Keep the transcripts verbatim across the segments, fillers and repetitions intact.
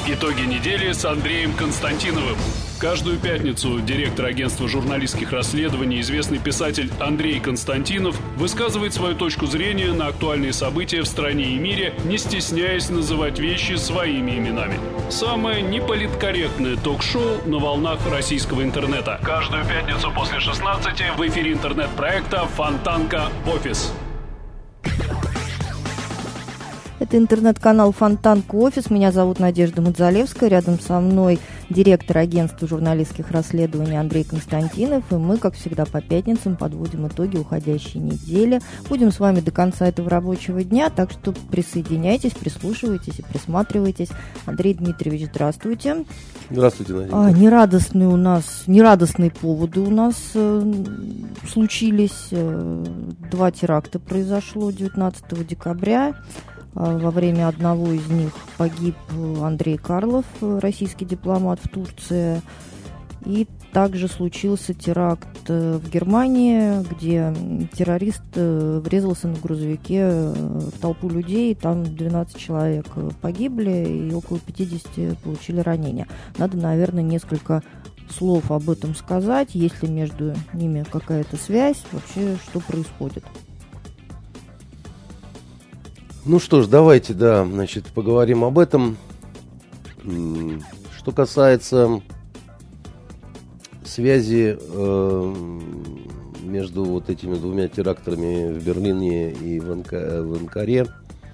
Итоги недели с Андреем Константиновым. Каждую пятницу директор агентства журналистских расследований, известный писатель Андрей Константинов, высказывает свою точку зрения на актуальные события в стране и мире, не стесняясь называть вещи своими именами. Самое неполиткорректное ток-шоу на волнах российского интернета. Каждую пятницу после шестнадцати в эфире интернет-проекта «Фонтанка Офис». Это интернет-канал «Фонтанка Офис». Меня зовут Надежда Мадзалевская. Рядом со мной директор агентства журналистских расследований Андрей Константинов. И мы, как всегда, по пятницам подводим итоги уходящей недели. Будем с вами до конца этого рабочего дня, так что присоединяйтесь, прислушивайтесь и присматривайтесь. Андрей Дмитриевич, здравствуйте. Здравствуйте, Надежда. А, нерадостные у нас, нерадостные поводы у нас э, случились. Э, два теракта произошло девятнадцатого декабря. Во время одного из них погиб Андрей Карлов, российский дипломат в Турции. И также случился теракт в Германии, где террорист врезался на грузовике в толпу людей. Там двенадцать человек погибли и около пятьдесят получили ранения. Надо, наверное, несколько слов об этом сказать. Есть ли между ними какая-то связь? Вообще, что происходит? Ну что ж, давайте, да, значит, поговорим об этом. Что касается связи э, между вот этими двумя терактами в Берлине и в, Анка, в Анкаре,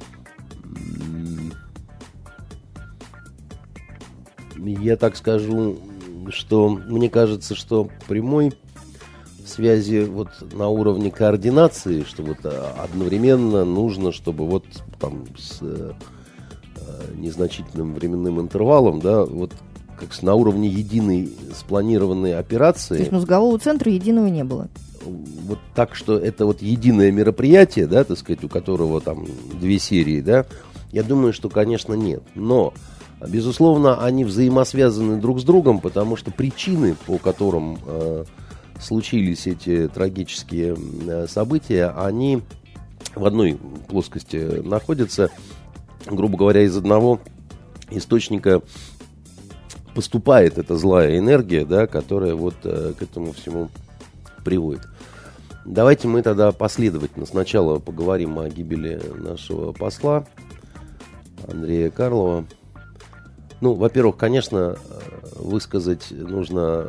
я так скажу, что мне кажется, что прямой связи вот на уровне координации, что вот одновременно нужно, чтобы вот там с э, незначительным временным интервалом, да, вот как на уровне единой спланированной операции. То есть мозгового центра единого не было. Вот так, что это вот единое мероприятие, да, так сказать, у которого там две серии, да, я думаю, что, конечно, нет. Но, безусловно, они взаимосвязаны друг с другом, потому что причины, по которым э, случились эти трагические события, они в одной плоскости находятся. Грубо говоря, из одного источника поступает эта злая энергия, да, которая вот к этому всему приводит. Давайте мы тогда последовательно сначала поговорим о гибели нашего посла Андрея Карлова. Ну, во-первых, конечно, высказать нужно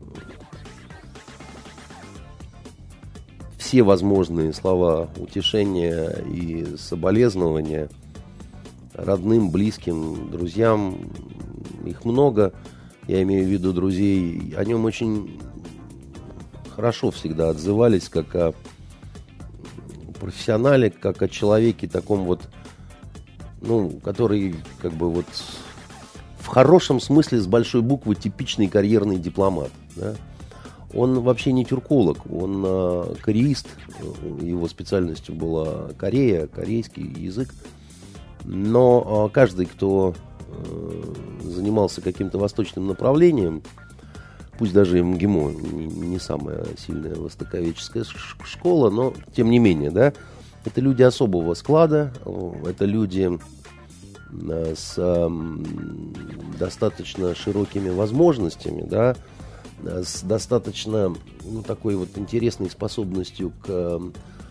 все возможные слова утешения и соболезнования родным, близким, друзьям. Их много, я имею в виду друзей. О нем очень хорошо всегда отзывались, как о профессионале, как о человеке таком вот, ну, который как бы вот в хорошем смысле с большой буквы типичный карьерный дипломат, да? Он вообще не тюрколог, он э, кореист, его специальностью была Корея, корейский язык. Но э, каждый, кто э, занимался каким-то восточным направлением, пусть даже и МГИМО не, не самая сильная востоковедческая школа, но тем не менее, да, это люди особого склада, это люди э, с э, достаточно широкими возможностями, да, с достаточно, ну, такой вот интересной способностью к э,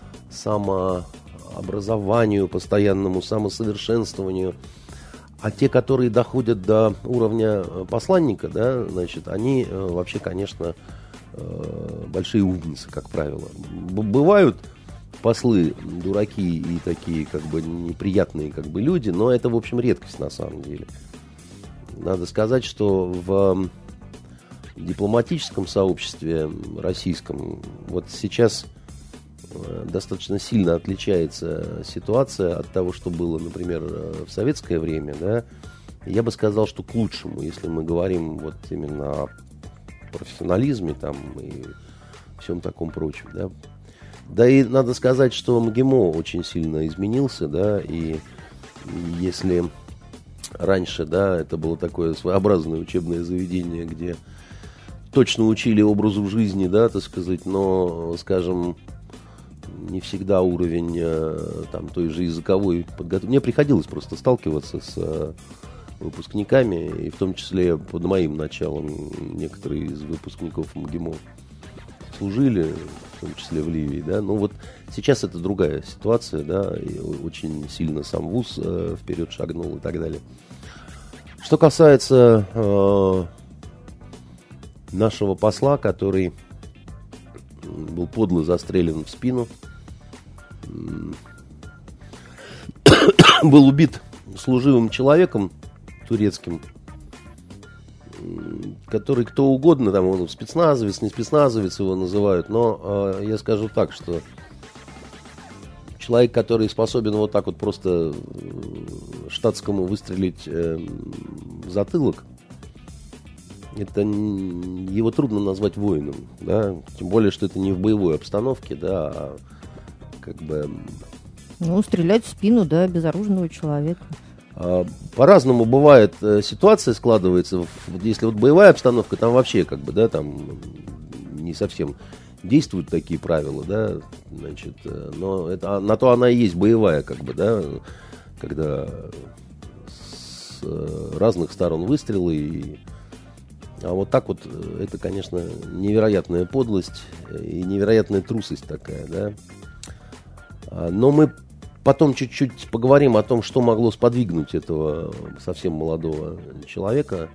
самообразованию, постоянному самосовершенствованию. А те, которые доходят до уровня посланника, да, значит, они э, вообще, конечно, э, большие умницы, как правило. Б- бывают послы дураки и такие, как бы, неприятные, как бы, люди, но это, в общем, редкость на самом деле. Надо сказать, что в дипломатическом сообществе российском вот сейчас достаточно сильно отличается ситуация от того, что было, например, в советское время, да. Я бы сказал, что к лучшему, если мы говорим вот именно о профессионализме там и всем таком прочем, да. Да и надо сказать, что МГИМО очень сильно изменился, да, и если раньше, да, это было такое своеобразное учебное заведение, где точно учили образу жизни, да, так сказать, но, скажем, не всегда уровень там той же языковой подготовки. Мне приходилось просто сталкиваться с выпускниками, и в том числе под моим началом некоторые из выпускников МГИМО служили, в том числе в Ливии, да. Ну вот сейчас это другая ситуация, да, и очень сильно сам вуз э, вперед шагнул и так далее. Что касается э, нашего посла, который был подло застрелен в спину, был убит служивым человеком турецким, который кто угодно, там он спецназовец, не спецназовец его называют, но э, я скажу так, что человек, который способен вот так вот просто штатскому выстрелить э, в затылок, это его трудно назвать воином, да, тем более, что это не в боевой обстановке, да, а как бы... Ну, стрелять в спину, да, безоружного человека. По-разному бывает ситуация складывается. Если вот боевая обстановка, там вообще как бы, да, там не совсем действуют такие правила, да, значит, но это, на то она и есть боевая, как бы, да, когда с разных сторон выстрелы. И... А вот так вот, это, конечно, невероятная подлость и невероятная трусость такая, да. Но мы потом чуть-чуть поговорим о том, что могло сподвигнуть этого совсем молодого человека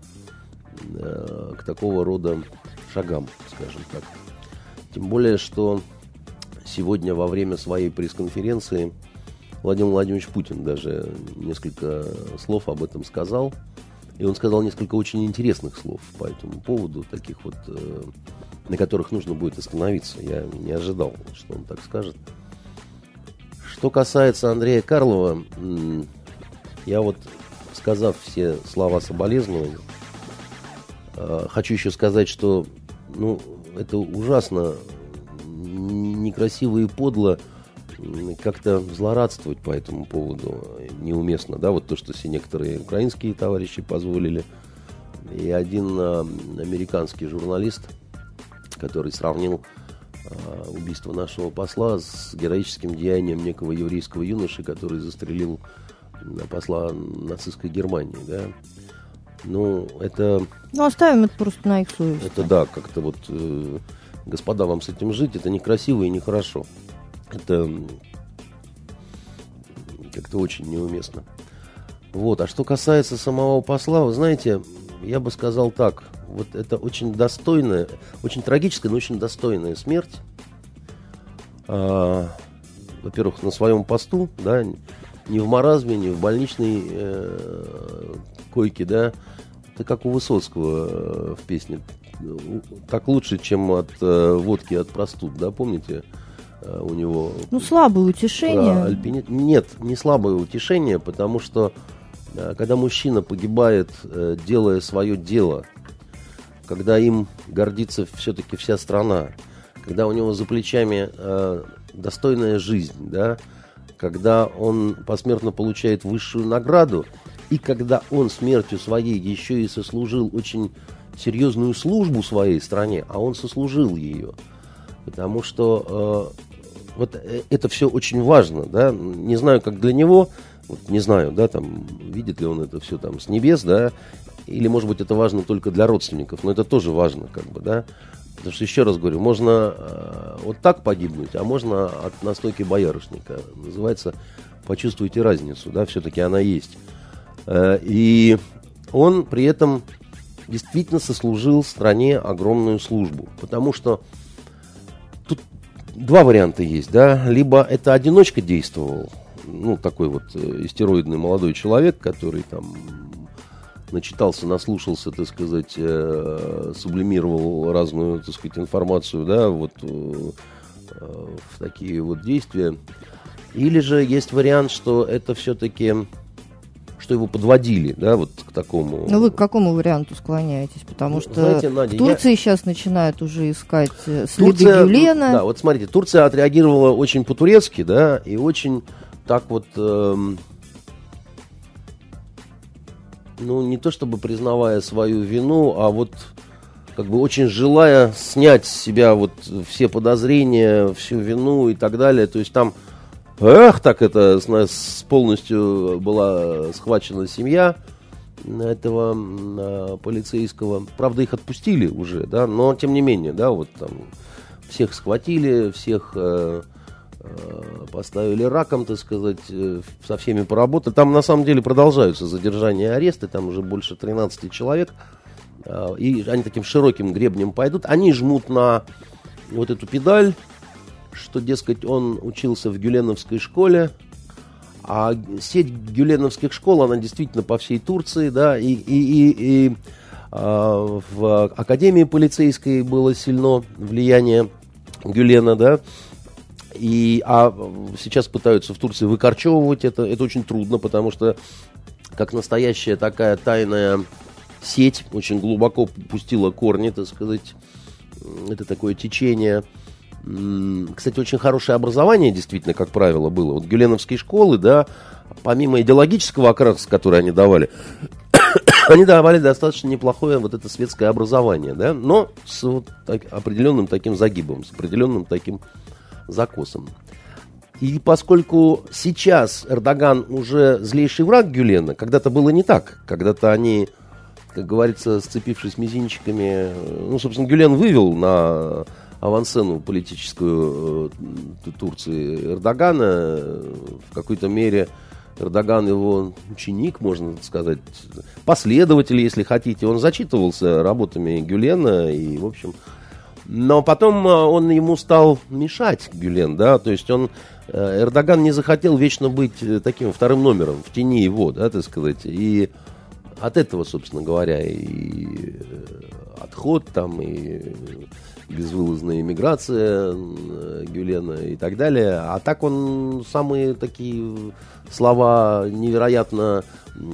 э, к такого рода шагам, скажем так. Тем более, что сегодня во время своей пресс-конференции Владимир Владимирович Путин даже несколько слов об этом сказал. И он сказал несколько очень интересных слов по этому поводу, таких вот, э, на которых нужно будет остановиться. Я не ожидал, что он так скажет. Что касается Андрея Карлова, я вот, сказав все слова соболезнования, хочу еще сказать, что ну, это ужасно некрасиво и подло как-то злорадствовать по этому поводу неуместно, да, вот то, что все некоторые украинские товарищи позволили, и один американский журналист, который сравнил убийство нашего посла с героическим деянием некого еврейского юноши, который застрелил посла нацистской Германии, да. Ну, это... Ну, оставим это просто на их совесть. Это, да, как-то вот, э, господа, вам с этим жить, это некрасиво и нехорошо. Это как-то очень неуместно. Вот, а что касается самого посла, вы знаете, я бы сказал так, вот это очень достойная, очень трагическая, но очень достойная смерть. А, во-первых, на своем посту, да, не в маразме, не в больничной э, койке, да, это как у Высоцкого э, в песне. Так лучше, чем от э, водки от простуд, да, помните? Э, у него... Ну, слабое утешение. Альпини... Нет, не слабое утешение, потому что э, когда мужчина погибает, э, делая свое дело, когда им гордится все-таки вся страна, когда у него за плечами э, достойная жизнь, да, когда он посмертно получает высшую награду, и когда он смертью своей еще и сослужил очень серьезную службу своей стране, а он сослужил ее, потому что э, вот это все очень важно, да, не знаю, как для него, вот не знаю, да, там, видит ли он это все там с небес, да, или, может быть, это важно только для родственников, но это тоже важно, как бы, да. Потому что, еще раз говорю, можно э, вот так погибнуть, а можно от настойки боярышника. Называется «Почувствуйте разницу», да, все-таки она есть. Э, и он при этом действительно сослужил стране огромную службу. Потому что тут два варианта есть, да. Либо это одиночка действовал, ну, такой вот э, истероидный молодой человек, который там... начитался, наслушался, так сказать, э, сублимировал разную, так сказать, информацию, да, вот э, в такие вот действия. Или же есть вариант, что это все-таки, что его подводили, да, вот к такому. Ну, вы к какому варианту склоняетесь? Потому что знаете, Надя, в Турции я... сейчас начинают уже искать следы Турция, Гюлена. Да, вот смотрите, Турция отреагировала очень по-турецки, да, и очень так вот... Э, ну, не то чтобы признавая свою вину, а вот как бы очень желая снять с себя вот все подозрения, всю вину и так далее. То есть там, эх, так это с нас полностью была схвачена семья этого э, полицейского. Правда, их отпустили уже, да, но тем не менее, да, вот там всех схватили, всех э, э, поставили раком, так сказать, э, со всеми поработали. Там на самом деле продолжаются задержания и аресты, там уже больше тринадцати человек, э, и они таким широким гребнем пойдут. Они жмут на вот эту педаль, что, дескать, он учился в Гюленовской школе. А сеть гюленовских школ, она действительно по всей Турции, да, и, и, и, и а, в Академии полицейской было сильно влияние Гюлена, да, и, а сейчас пытаются в Турции выкорчевывать это, это очень трудно, потому что как настоящая такая тайная сеть очень глубоко пустила корни, так сказать, это такое течение. Кстати, очень хорошее образование, действительно, как правило, было. Вот гюленовские школы, да, помимо идеологического окраса, который они давали, они давали достаточно неплохое вот это светское образование, да, но с вот так, определенным таким загибом, с определенным таким закосом. И поскольку сейчас Эрдоган уже злейший враг Гюлена, когда-то было не так, когда-то они, как говорится, сцепившись мизинчиками, ну, собственно, Гюлен вывел на авансцену политическую э, Турции Эрдогана. В какой-то мере Эрдоган его ученик, можно сказать, последователь, если хотите. Он зачитывался работами Гюлена, и, в общем... Но потом он ему стал мешать, Гюлен, да, то есть он... Эрдоган не захотел вечно быть таким вторым номером, в тени его, да, так сказать, и от этого, собственно говоря, и отход там, и безвылазная эмиграция Гюлена и так далее. А так он самые такие слова невероятно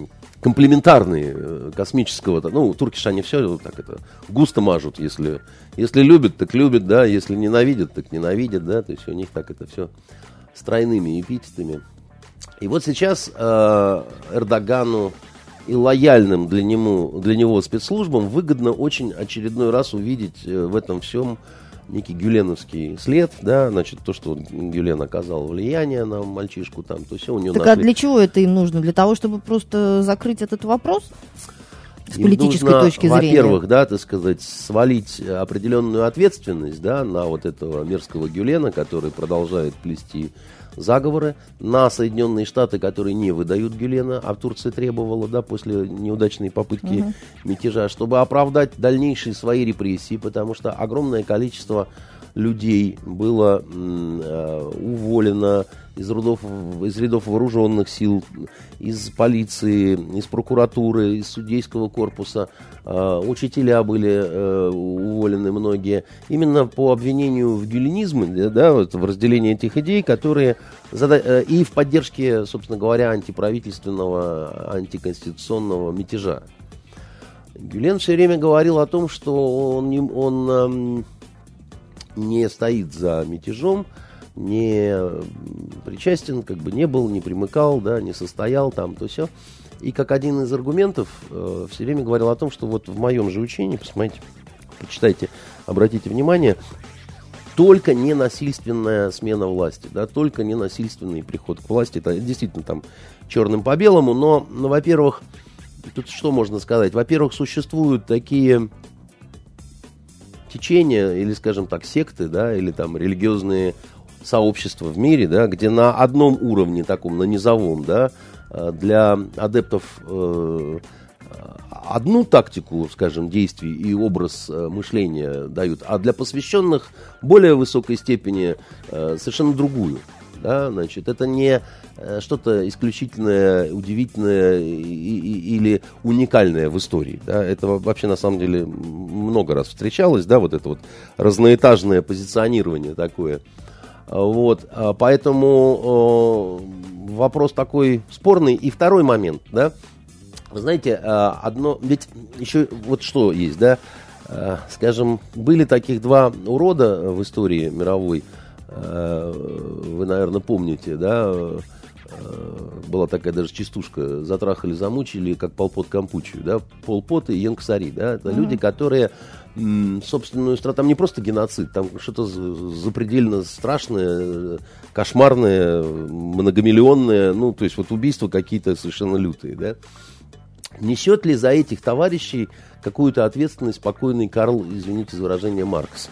комплиментарные, космического. Ну, турки же они все так это густо мажут. Если, если любят, так любят, да. Если ненавидят, так ненавидят, да. То есть у них так это все с тройными эпитетами. И вот сейчас э, Эрдогану и лояльным для него, для него спецслужбам выгодно очень очередной раз увидеть в этом всем некий гюленовский след, да, значит, то, что Гюлен оказал влияние на мальчишку там, то все у него Так нашли. А для чего это им нужно? Для того, чтобы просто закрыть этот вопрос? С Им политической нужно, точки зрения. Во-первых, да, так сказать, свалить определенную ответственность, да, на вот этого мерзкого Гюлена, который продолжает плести заговоры, на Соединенные Штаты, которые не выдают Гюлена, а Турция требовала, да, после неудачной попытки угу. мятежа, чтобы оправдать дальнейшие свои репрессии, потому что огромное количество людей было э, уволено из рядов, из рядов вооруженных сил, из полиции, из прокуратуры, из судейского корпуса. Э, учителя были э, уволены многие. Именно по обвинению в гюленизме, да, вот, в разделении этих идей, которые зада- э, и в поддержке, собственно говоря, антиправительственного, антиконституционного мятежа. Гюлен все время говорил о том, что он... Не, он э, не стоит за мятежом, не причастен, как бы не был, не примыкал, да, не состоял там, то все. И как один из аргументов э, все время говорил о том, что вот в моем же учении, посмотрите, почитайте, обратите внимание, только ненасильственная смена власти, да, только ненасильственный приход к власти, это действительно там черным по белому, но, но во-первых, тут что можно сказать? Во-первых, существуют такие течения, или, скажем так, секты, да, или там религиозные сообщества в мире, да, где на одном уровне, таком, на низовом, да, для адептов э, одну тактику, скажем, действий и образ э, мышления дают, а для посвященных более высокой степени э, совершенно другую. Да, значит, это не э, что-то исключительное, удивительное и, и, или уникальное в истории. Да? Это вообще на самом деле много раз встречалось, да, вот это вот разноэтажное позиционирование такое. Вот, поэтому э, вопрос такой спорный. И второй момент, да, вы знаете, одно, ведь еще вот что есть, да, скажем, были таких два урода в истории мировой. Вы, наверное, помните, да, была такая даже частушка, затрахали, замучили, как Пол Пот Кампучию, да, Пол Пот и Йенг Сари, да, это mm-hmm. люди, которые м, собственную страну, там не просто геноцид, там что-то запредельно страшное, кошмарное, многомиллионное, ну, то есть вот убийства какие-то совершенно лютые, да, несет ли за этих товарищей какую-то ответственность покойный Карл, извините за выражение, Маркс?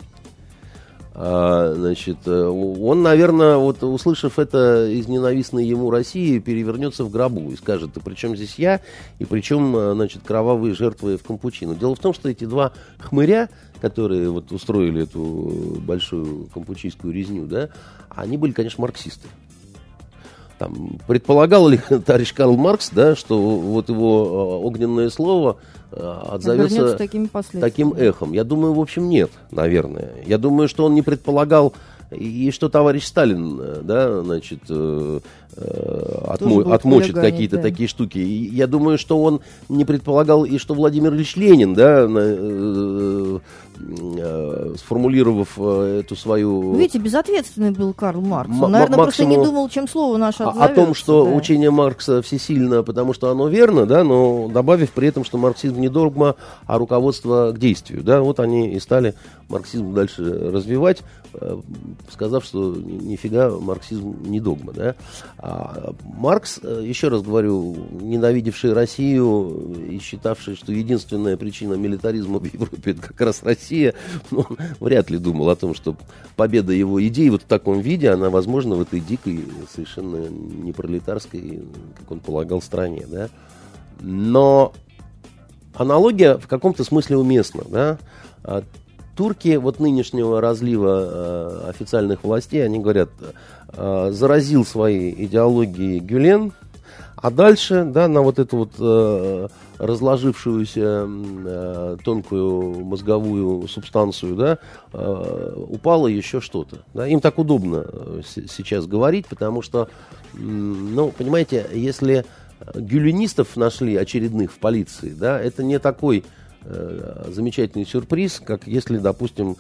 А, значит, он, наверное, вот услышав это из ненавистной ему России, перевернется в гробу и скажет: и при чем здесь я, и при чем, значит, кровавые жертвы в Кампучино. Дело в том, что эти два хмыря, которые вот устроили эту большую кампучийскую резню, да, они были, конечно, марксисты. Там, предполагал ли товарищ Карл Маркс, да, что вот его огненное слово отзовется таким, таким эхом? Я думаю, в общем, нет, наверное. Я думаю, что он не предполагал, и что товарищ Сталин, да, значит, э, э, отмо, отмочит какие-то да. такие штуки. И я думаю, что он не предполагал, и что Владимир Ильич Ленин, да, э, э, сформулировав э, эту свою... Видите, безответственный был Карл Маркс. Он, наверное, просто не думал, чем слово наше отзовется. О том, что да. учение Маркса всесильно, потому что оно верно, да, но добавив при этом, что марксизм не догма, а руководство к действию. Да, вот они и стали марксизм дальше развивать, сказав, что нифига марксизм не догма. Да? А Маркс, еще раз говорю, ненавидевший Россию и считавший, что единственная причина милитаризма в Европе это как раз Россия, ну, он вряд ли думал о том, что победа его идей вот в таком виде, она возможна в этой дикой, совершенно не пролетарской, как он полагал, стране. Да? Но аналогия в каком-то смысле уместна. Да? Турки вот нынешнего разлива э, официальных властей, они говорят, э, заразил своей идеологией Гюлен, а дальше, да, на вот эту вот э, разложившуюся э, тонкую мозговую субстанцию, да, э, упало еще что-то. Да. Им так удобно с- сейчас говорить, потому что, э, ну, понимаете, если гюленистов нашли очередных в полиции, да, это не такой замечательный сюрприз, как если, допустим,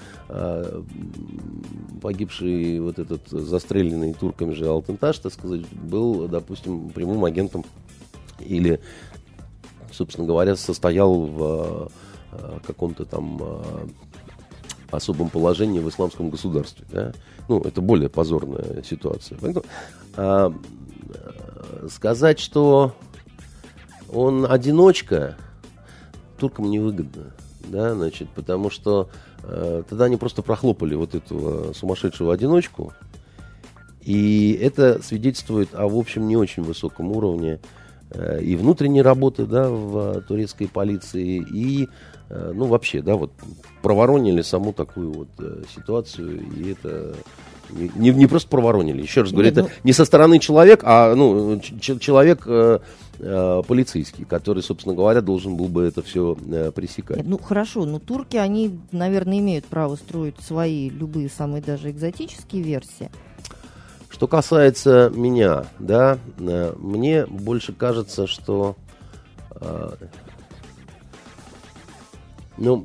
погибший вот этот застреленный турками же Алтынташ, так сказать, был, допустим, прямым агентом или, собственно говоря, состоял в каком-то там особом положении в исламском государстве. Да? Ну, это более позорная ситуация. Поэтому, а, сказать, что он одиночка, туркам невыгодно, да, значит, потому что э, тогда они просто прохлопали вот этого сумасшедшего одиночку, и это свидетельствует о, в общем, не очень высоком уровне э, и внутренней работы, да, в турецкой полиции, и, э, ну, вообще, да, вот проворонили саму такую вот э, ситуацию, и это... Не, не просто проворонили, еще раз говорю, Нет, это ну... не со стороны человека, а ну, ч- человек э, э, полицейский, который, собственно говоря, должен был бы это все э, пресекать. Нет, ну хорошо, но турки, они, наверное, имеют право строить свои любые, самые даже экзотические версии. Что касается меня, да, э, мне больше кажется, что э, ну,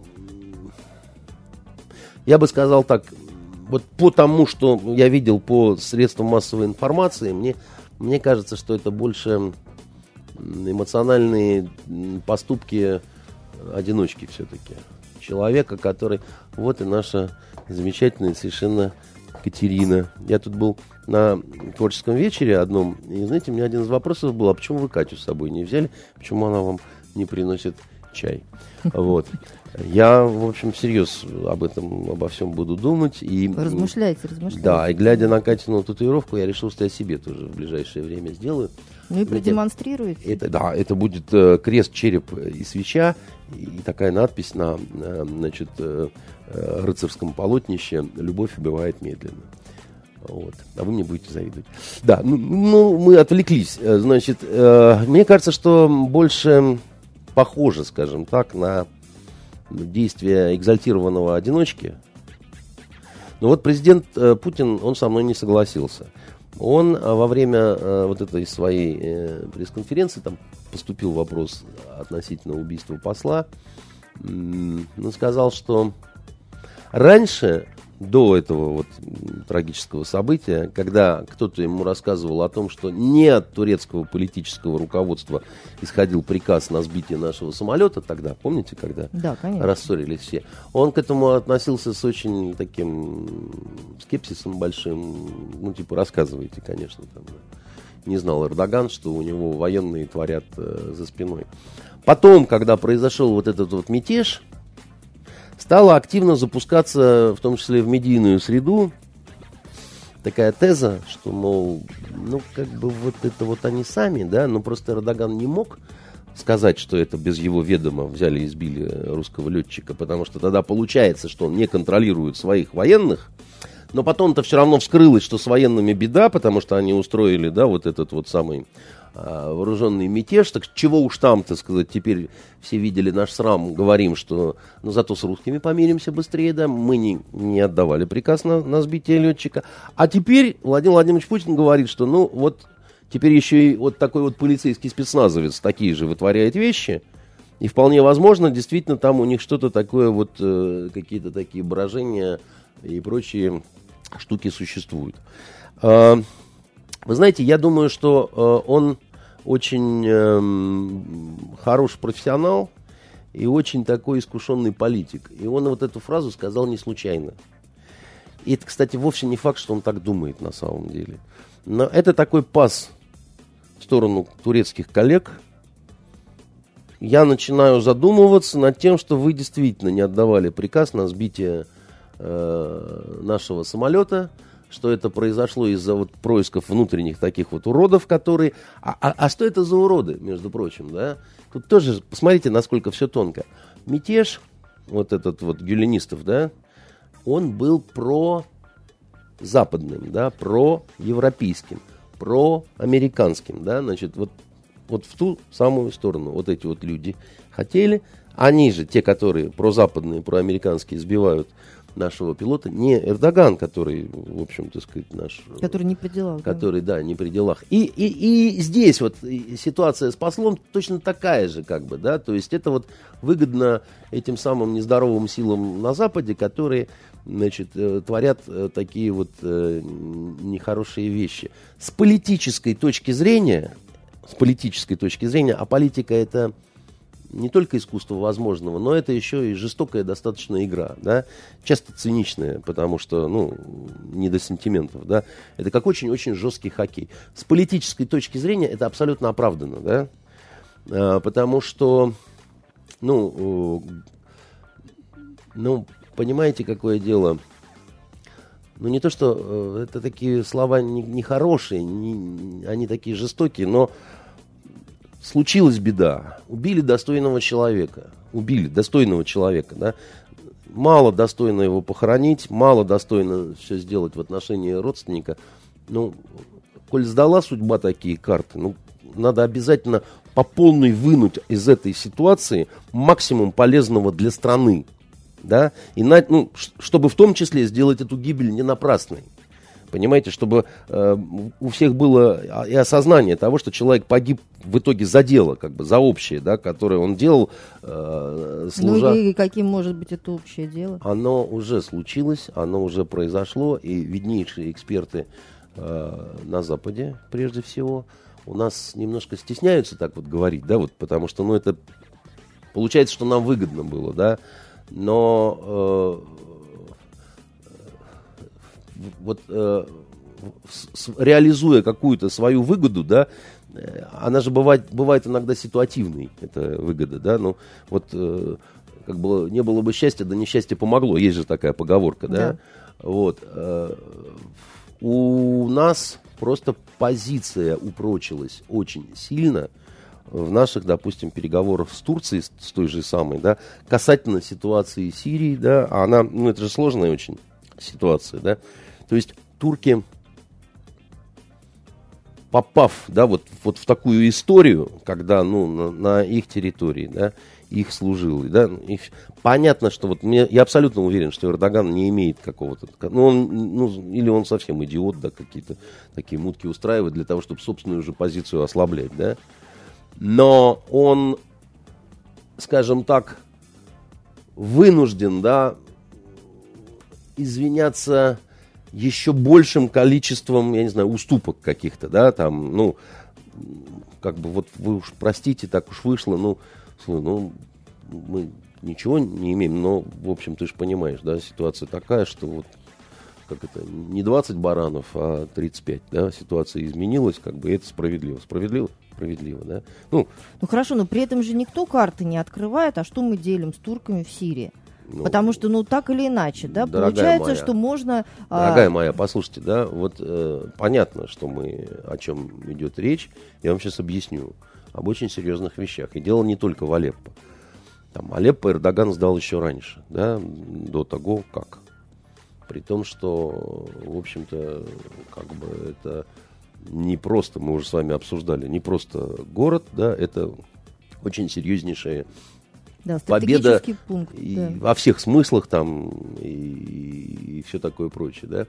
я бы сказал так. Вот по тому, что я видел по средствам массовой информации, мне, мне кажется, что это больше эмоциональные поступки одиночки все-таки. Человека, который... Вот и наша замечательная совершенно Катерина. Я тут был на творческом вечере одном, и, знаете, у меня один из вопросов был: а почему вы Катю с собой не взяли? Почему она вам не приносит чай? Вот. Я, в общем, всерьез об этом, обо всем буду думать. И, размышляйте, размышляйте. Да, и глядя на Катину татуировку, я решил, что я себе тоже в ближайшее время сделаю. Ну и продемонстрируете. Это, да, это будет э, крест, череп и свеча, и такая надпись на, на значит, э, рыцарском полотнище: «Любовь убивает медленно». Вот. А вы мне будете завидовать. Да, ну, ну мы отвлеклись. Значит, э, мне кажется, что больше похоже, скажем так, на действия экзальтированного одиночки. Но вот президент э, Путин, он со мной не согласился. Он э, во время э, вот этой своей э, пресс-конференции, там поступил вопрос относительно убийства посла, м- он сказал, что раньше, до этого вот трагического события, когда кто-то ему рассказывал о том, что не от турецкого политического руководства исходил приказ на сбитие нашего самолета тогда, помните, когда да, рассорились все, он к этому относился с очень таким скепсисом большим, ну, типа, рассказывайте, конечно, там, не знал Эрдоган, что у него военные творят э, за спиной. Потом, когда произошел вот этот вот мятеж, стала активно запускаться, в том числе в медийную среду, такая теза, что, мол, ну, как бы вот это вот они сами, да, но просто Эрдоган не мог сказать, что это без его ведома взяли и избили русского летчика, потому что тогда получается, что он не контролирует своих военных, но потом-то все равно вскрылось, что с военными беда, потому что они устроили, да, вот этот вот самый а, вооруженный мятеж, так чего уж там, так сказать, теперь все видели наш срам, говорим, что, ну, зато с русскими помиримся быстрее, да, мы не, не отдавали приказ на, на сбитие летчика, а теперь Владимир Владимирович Путин говорит, что, ну, вот, теперь еще и вот такой вот полицейский спецназовец такие же вытворяет вещи, и вполне возможно, действительно, там у них что-то такое, вот, э, какие-то такие брожения и прочие штуки существуют. Вы знаете, я думаю, что он очень хороший профессионал и очень такой искушенный политик. И он вот эту фразу сказал не случайно. И это, кстати, вовсе не факт, что он так думает на самом деле. Но это такой пас в сторону турецких коллег. Я начинаю задумываться над тем, что вы действительно не отдавали приказ на сбитие нашего самолета, что это произошло из-за вот происков внутренних таких вот уродов, которые... А, а, а что это за уроды, между прочим, да? Тут тоже, посмотрите, насколько все тонко. Мятеж, вот этот вот гюленистов, да, он был про-западным, да, про-европейским, про-американским, да, значит, вот, вот в ту самую сторону вот эти вот люди хотели. Они же, те, которые прозападные, проамериканские, сбивают нашего пилота, не Эрдоган, который, в общем, так сказать, наш... Который не при делах. Который, да, да не при делах. И, и, и здесь вот ситуация с послом точно такая же, как бы, да, то есть это вот выгодно этим самым нездоровым силам на Западе, которые, значит, творят такие вот нехорошие вещи. С политической точки зрения, с политической точки зрения, а политика это... не только искусство возможного, но это еще и жестокая достаточно игра, да, часто циничная, потому что, ну, не до сантиментов, да, это как очень-очень жесткий хоккей. С политической точки зрения это абсолютно оправдано, да, а, потому что, ну, ну, понимаете, какое дело, ну, не то, что это такие слова нехорошие, не, не, они такие жестокие, но случилась беда. Убили достойного человека. Убили достойного человека, да. Мало достойно его похоронить, мало достойно все сделать в отношении родственника. Ну, коль сдала судьба такие карты, ну, надо обязательно по полной вынуть из этой ситуации максимум полезного для страны, да, и на, ну, чтобы в том числе сделать эту гибель не напрасной. Понимаете, чтобы э, у всех было и осознание того, что человек погиб в итоге за дело, как бы за общее, да, которое он делал, э, служа... Ну и каким может быть это общее дело? Оно уже случилось, оно уже произошло, и виднейшие эксперты э, на Западе, прежде всего, у нас немножко стесняются так вот говорить, да, вот, потому что, ну, это получается, что нам выгодно было, да, но... Э, вот э, с, реализуя какую-то свою выгоду, да, э, она же бывает, бывает иногда ситуативной, эта выгода, да, ну, вот, э, как бы не было бы счастья, да несчастье помогло, есть же такая поговорка, да, да. Вот, э, у нас просто позиция упрочилась очень сильно в наших, допустим, переговорах с Турцией, с, с той же самой, да, касательно ситуации Сирии, да, а она, ну, это же сложная очень ситуация, да, то есть турки, попав, да, вот, вот в такую историю, когда, ну, на, на их территории, да, их служилый, да, их, понятно, что вот мне, я абсолютно уверен, что Эрдоган не имеет какого-то, ну, он, ну, или он совсем идиот, да, какие-то такие мутки устраивает для того, чтобы собственную же позицию ослаблять, да, но он, скажем так, вынужден, да, извиняться еще большим количеством, я не знаю, уступок каких-то, да, там, ну, как бы вот вы уж простите, так уж вышло, ну, ну, мы ничего не имеем, но, в общем, ты же понимаешь, да, ситуация такая, что вот как это, не двадцать баранов, а тридцать пять, да, ситуация изменилась, как бы, это справедливо. Справедливо? Справедливо, да. Ну, ну хорошо, но при этом же никто карты не открывает, а что мы делим с турками в Сирии? Ну, потому что, ну, так или иначе, да, получается, моя, что можно... Дорогая а... моя, послушайте, да, вот э, понятно, что мы, о чем идет речь, я вам сейчас объясню, об очень серьезных вещах. И дело не только в Алеппо. Там Алеппо Эрдоган сдал еще раньше, да, до того, как. При том, что, в общем-то, как бы это не просто, мы уже с вами обсуждали, не просто город, да, это очень серьезнейшая да, победа пункт, и, да. во всех смыслах там и, и все такое прочее, да.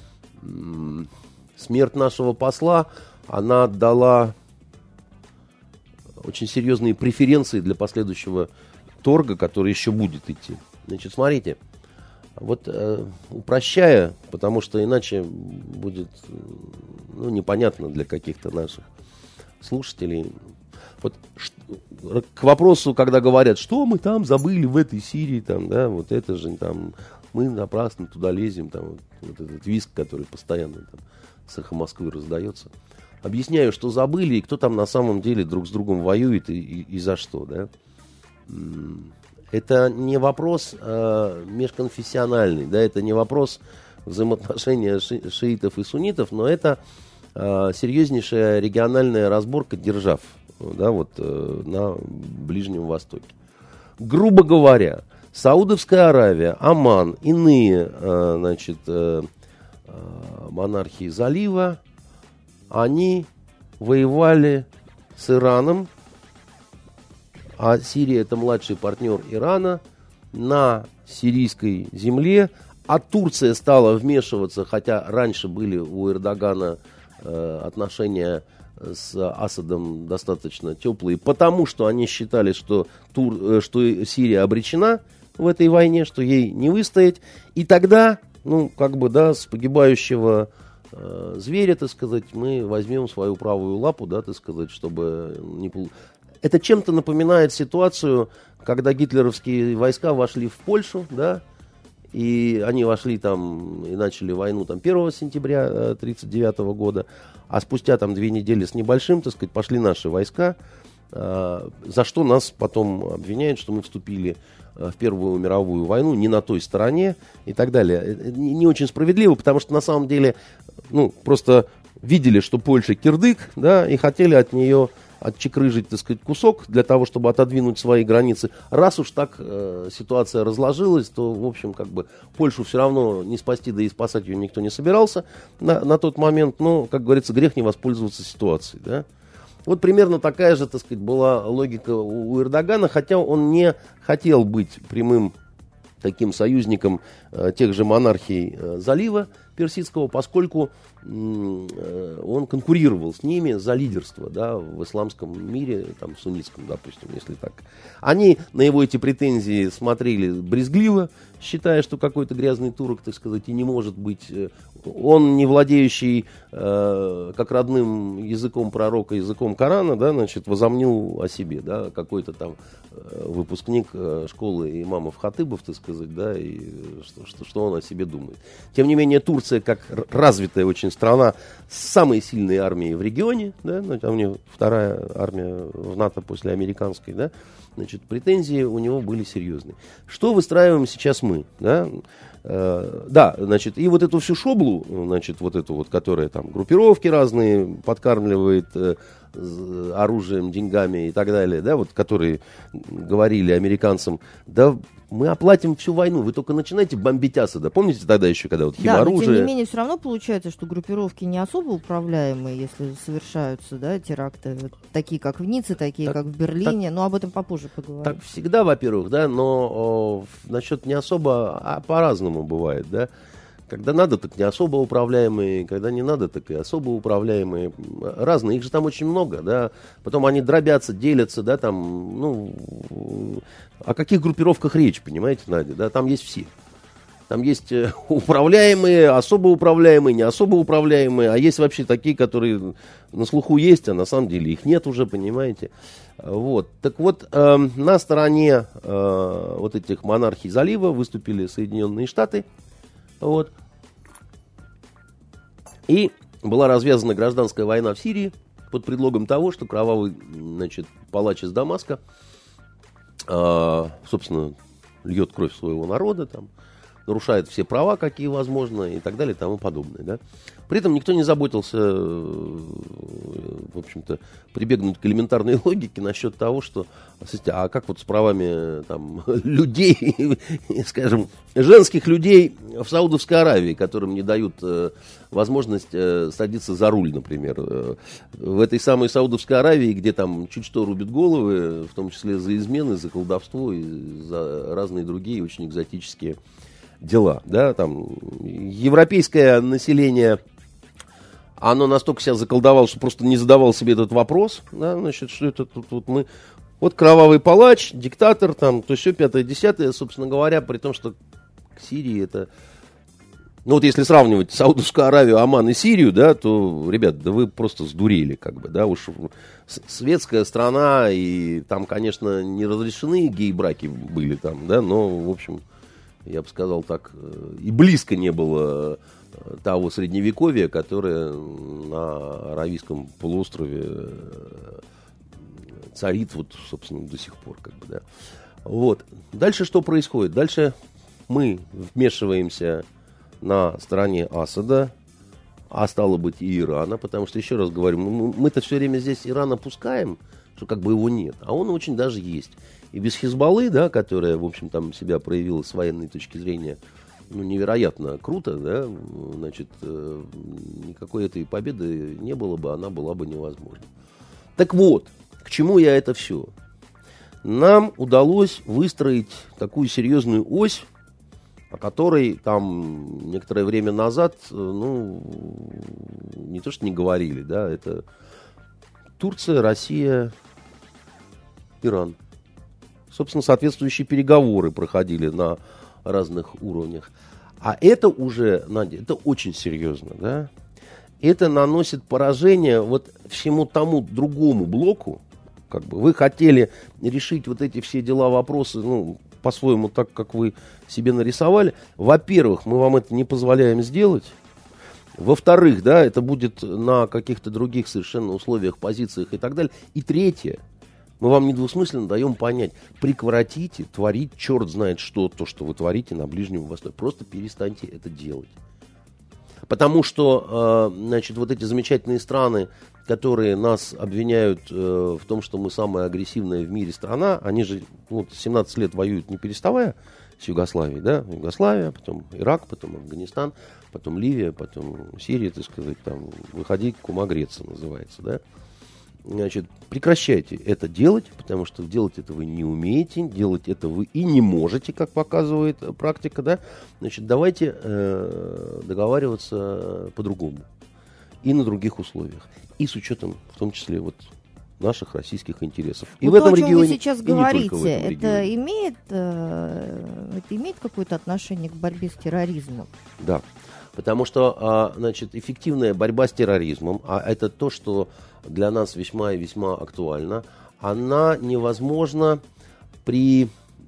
Смерть нашего посла, она дала очень серьезные преференции для последующего торга, который еще будет идти. Значит, смотрите, вот э, упрощая, потому что иначе будет, ну, непонятно для каких-то наших слушателей. Вот ш- к вопросу, когда говорят, что мы там забыли в этой Сирии, там, да, вот это же там, мы напрасно туда лезем, там, вот, вот этот визг, который постоянно там с эхо Москвы раздается. Объясняю, что забыли, и кто там на самом деле друг с другом воюет и, и, и за что, да. Это не вопрос э, межконфессиональный, да, это не вопрос взаимоотношения ши- шиитов и суннитов, но это э, серьезнейшая региональная разборка держав, да, вот, э, на Ближнем Востоке. Грубо говоря, Саудовская Аравия, Оман, иные э, значит, э, э, монархии залива, они воевали с Ираном, а Сирия — это младший партнер Ирана, на сирийской земле, а Турция стала вмешиваться, хотя раньше были у Эрдогана э, отношения с Асадом достаточно теплые, потому что они считали, что, Тур, э, что Сирия обречена в этой войне, что ей не выстоять, и тогда, ну, как бы, да, с погибающего э, зверя, так сказать, мы возьмем свою правую лапу, да, так сказать, чтобы не получить. Это чем-то напоминает ситуацию, когда гитлеровские войска вошли в Польшу, да, и они вошли там и начали войну там первого сентября тысяча девятьсот тридцать девятого года, а спустя там две недели с небольшим, так сказать, пошли наши войска, э, за что нас потом обвиняют, что мы вступили в Первую мировую войну не на той стороне и так далее. Не, не очень справедливо, потому что на самом деле, ну, просто видели, что Польша кирдык, да, и хотели от нее отчекрыжить, так сказать, кусок для того, чтобы отодвинуть свои границы. Раз уж так э, ситуация разложилась, то, в общем, как бы Польшу все равно не спасти, да и спасать ее никто не собирался на, на тот момент. Но, как говорится, грех не воспользоваться ситуацией, да. Вот примерно такая же, так сказать, была логика у, у Эрдогана, хотя он не хотел быть прямым таким союзником э, тех же монархий э, залива персидского, поскольку э, он конкурировал с ними за лидерство, да, в исламском мире, там, суннитском, допустим, если так. Они на его эти претензии смотрели брезгливо, считая, что какой-то грязный турок, так сказать, и не может быть. Э, он, не владеющий э, как родным языком пророка, языком Корана, да, значит, возомнил о себе, да, какой-то там э, выпускник э, школы имамов-хатыбов, так сказать, да, и что, что, что он о себе думает. Тем не менее, Турция, как развитая очень страна с самой сильной армией в регионе, да, ну, там у него вторая армия в НАТО после американской, да, значит, претензии у него были серьезные. Что выстраиваем сейчас мы, да? Э, да, значит, и вот эту всю шоблу, значит, вот эту вот, которая там группировки разные подкармливает э, оружием, деньгами и так далее, да, вот, которые говорили американцам, да, мы оплатим всю войну, вы только начинайте бомбить Асада. Помните тогда еще, когда вот химоружие... Да, но тем не менее, все равно получается, что группировки не особо управляемые, если совершаются, да, теракты, вот, такие как в Ницце, такие так, как в Берлине, так, но об этом попозже поговорим. Так всегда, во-первых, да, но о, насчет не особо, а по-разному бывает, да. Когда надо, так не особо управляемые, когда не надо, так и особо управляемые. Разные, их же там очень много, да. Потом они дробятся, делятся, да, там, ну, о каких группировках речь, понимаете, Надя, да, там есть все. Там есть управляемые, особо управляемые, не особо управляемые, а есть вообще такие, которые на слуху есть, а на самом деле их нет уже, понимаете. Вот. Так вот, э, на стороне э, вот этих монархий залива выступили Соединенные Штаты. Вот. И была развязана гражданская война в Сирии под предлогом того, что кровавый, значит, палач из Дамаска, э, собственно, льет кровь своего народа, там, нарушает все права, какие возможно, и так далее, и тому подобное. Да? При этом никто не заботился, в общем-то, прибегнуть к элементарной логике насчет того, что, а как вот с правами там, людей, скажем, женских людей в Саудовской Аравии, которым не дают э, возможность э, садиться за руль, например. Э, в этой самой Саудовской Аравии, где там чуть что рубят головы, в том числе за измены, за колдовство и за разные другие очень экзотические дела, да, там европейское население, оно настолько себя заколдовало, что просто не задавало себе этот вопрос, да, значит, что это тут вот мы, вот кровавый палач, диктатор, там, то все пятое, десятое, собственно говоря, при том, что к Сирии это, ну вот если сравнивать Саудовскую Аравию, Оман и Сирию, да, то, ребят, да вы просто сдурели, как бы, да, уж светская страна, и там, конечно, не разрешены гей-браки были там, да, но, в общем, я бы сказал так, и близко не было того средневековья, которое на Аравийском полуострове царит вот, собственно, до сих пор, как бы, да. Вот. Дальше что происходит? Дальше мы вмешиваемся на стороне Асада, а стало быть и Ирана, потому что, еще раз говорю, мы-то все время здесь Иран опускаем, что как бы его нет, а он очень даже есть. И без Хизбаллы, да, которая, в общем, там себя проявила с военной точки зрения, ну, невероятно круто, да, значит, э, никакой этой победы не было бы, она была бы невозможна. Так вот, к чему я это все? Нам удалось выстроить такую серьезную ось, о которой там некоторое время назад, ну, не то что не говорили, да, это Турция, Россия, Иран. Собственно, соответствующие переговоры проходили на разных уровнях. А это уже, Надя, это очень серьезно, да? Это наносит поражение вот всему тому другому блоку. Как бы вы хотели решить вот эти все дела, вопросы, ну, по-своему, так, как вы себе нарисовали. Во-первых, мы вам это не позволяем сделать. Во-вторых, да, это будет на каких-то других совершенно условиях, позициях и так далее. И третье. Мы вам недвусмысленно даем понять, прекратите творить черт знает что, то, что вы творите на Ближнем Востоке. Просто перестаньте это делать. Потому что, э, значит, вот эти замечательные страны, которые нас обвиняют э, в том, что мы самая агрессивная в мире страна, они же ну, семнадцать лет воюют не переставая с Югославией, да, Югославия, потом Ирак, потом Афганистан, потом Ливия, потом Сирия, так сказать, там, выходи, кума греться называется, да. Значит, прекращайте это делать, потому что делать это вы не умеете, делать это вы и не можете, как показывает практика, да. Значит, давайте э, договариваться по-другому и на других условиях, и с учетом, в том числе, вот наших российских интересов. И вот в этом то, о чем регионе, вы сейчас и не только говорите, в этом это регионе. имеет, э, это имеет какое-то отношение к борьбе с терроризмом? Да, потому что, а, значит, эффективная борьба с терроризмом, а это то, что для нас весьма и весьма актуально, она невозможна при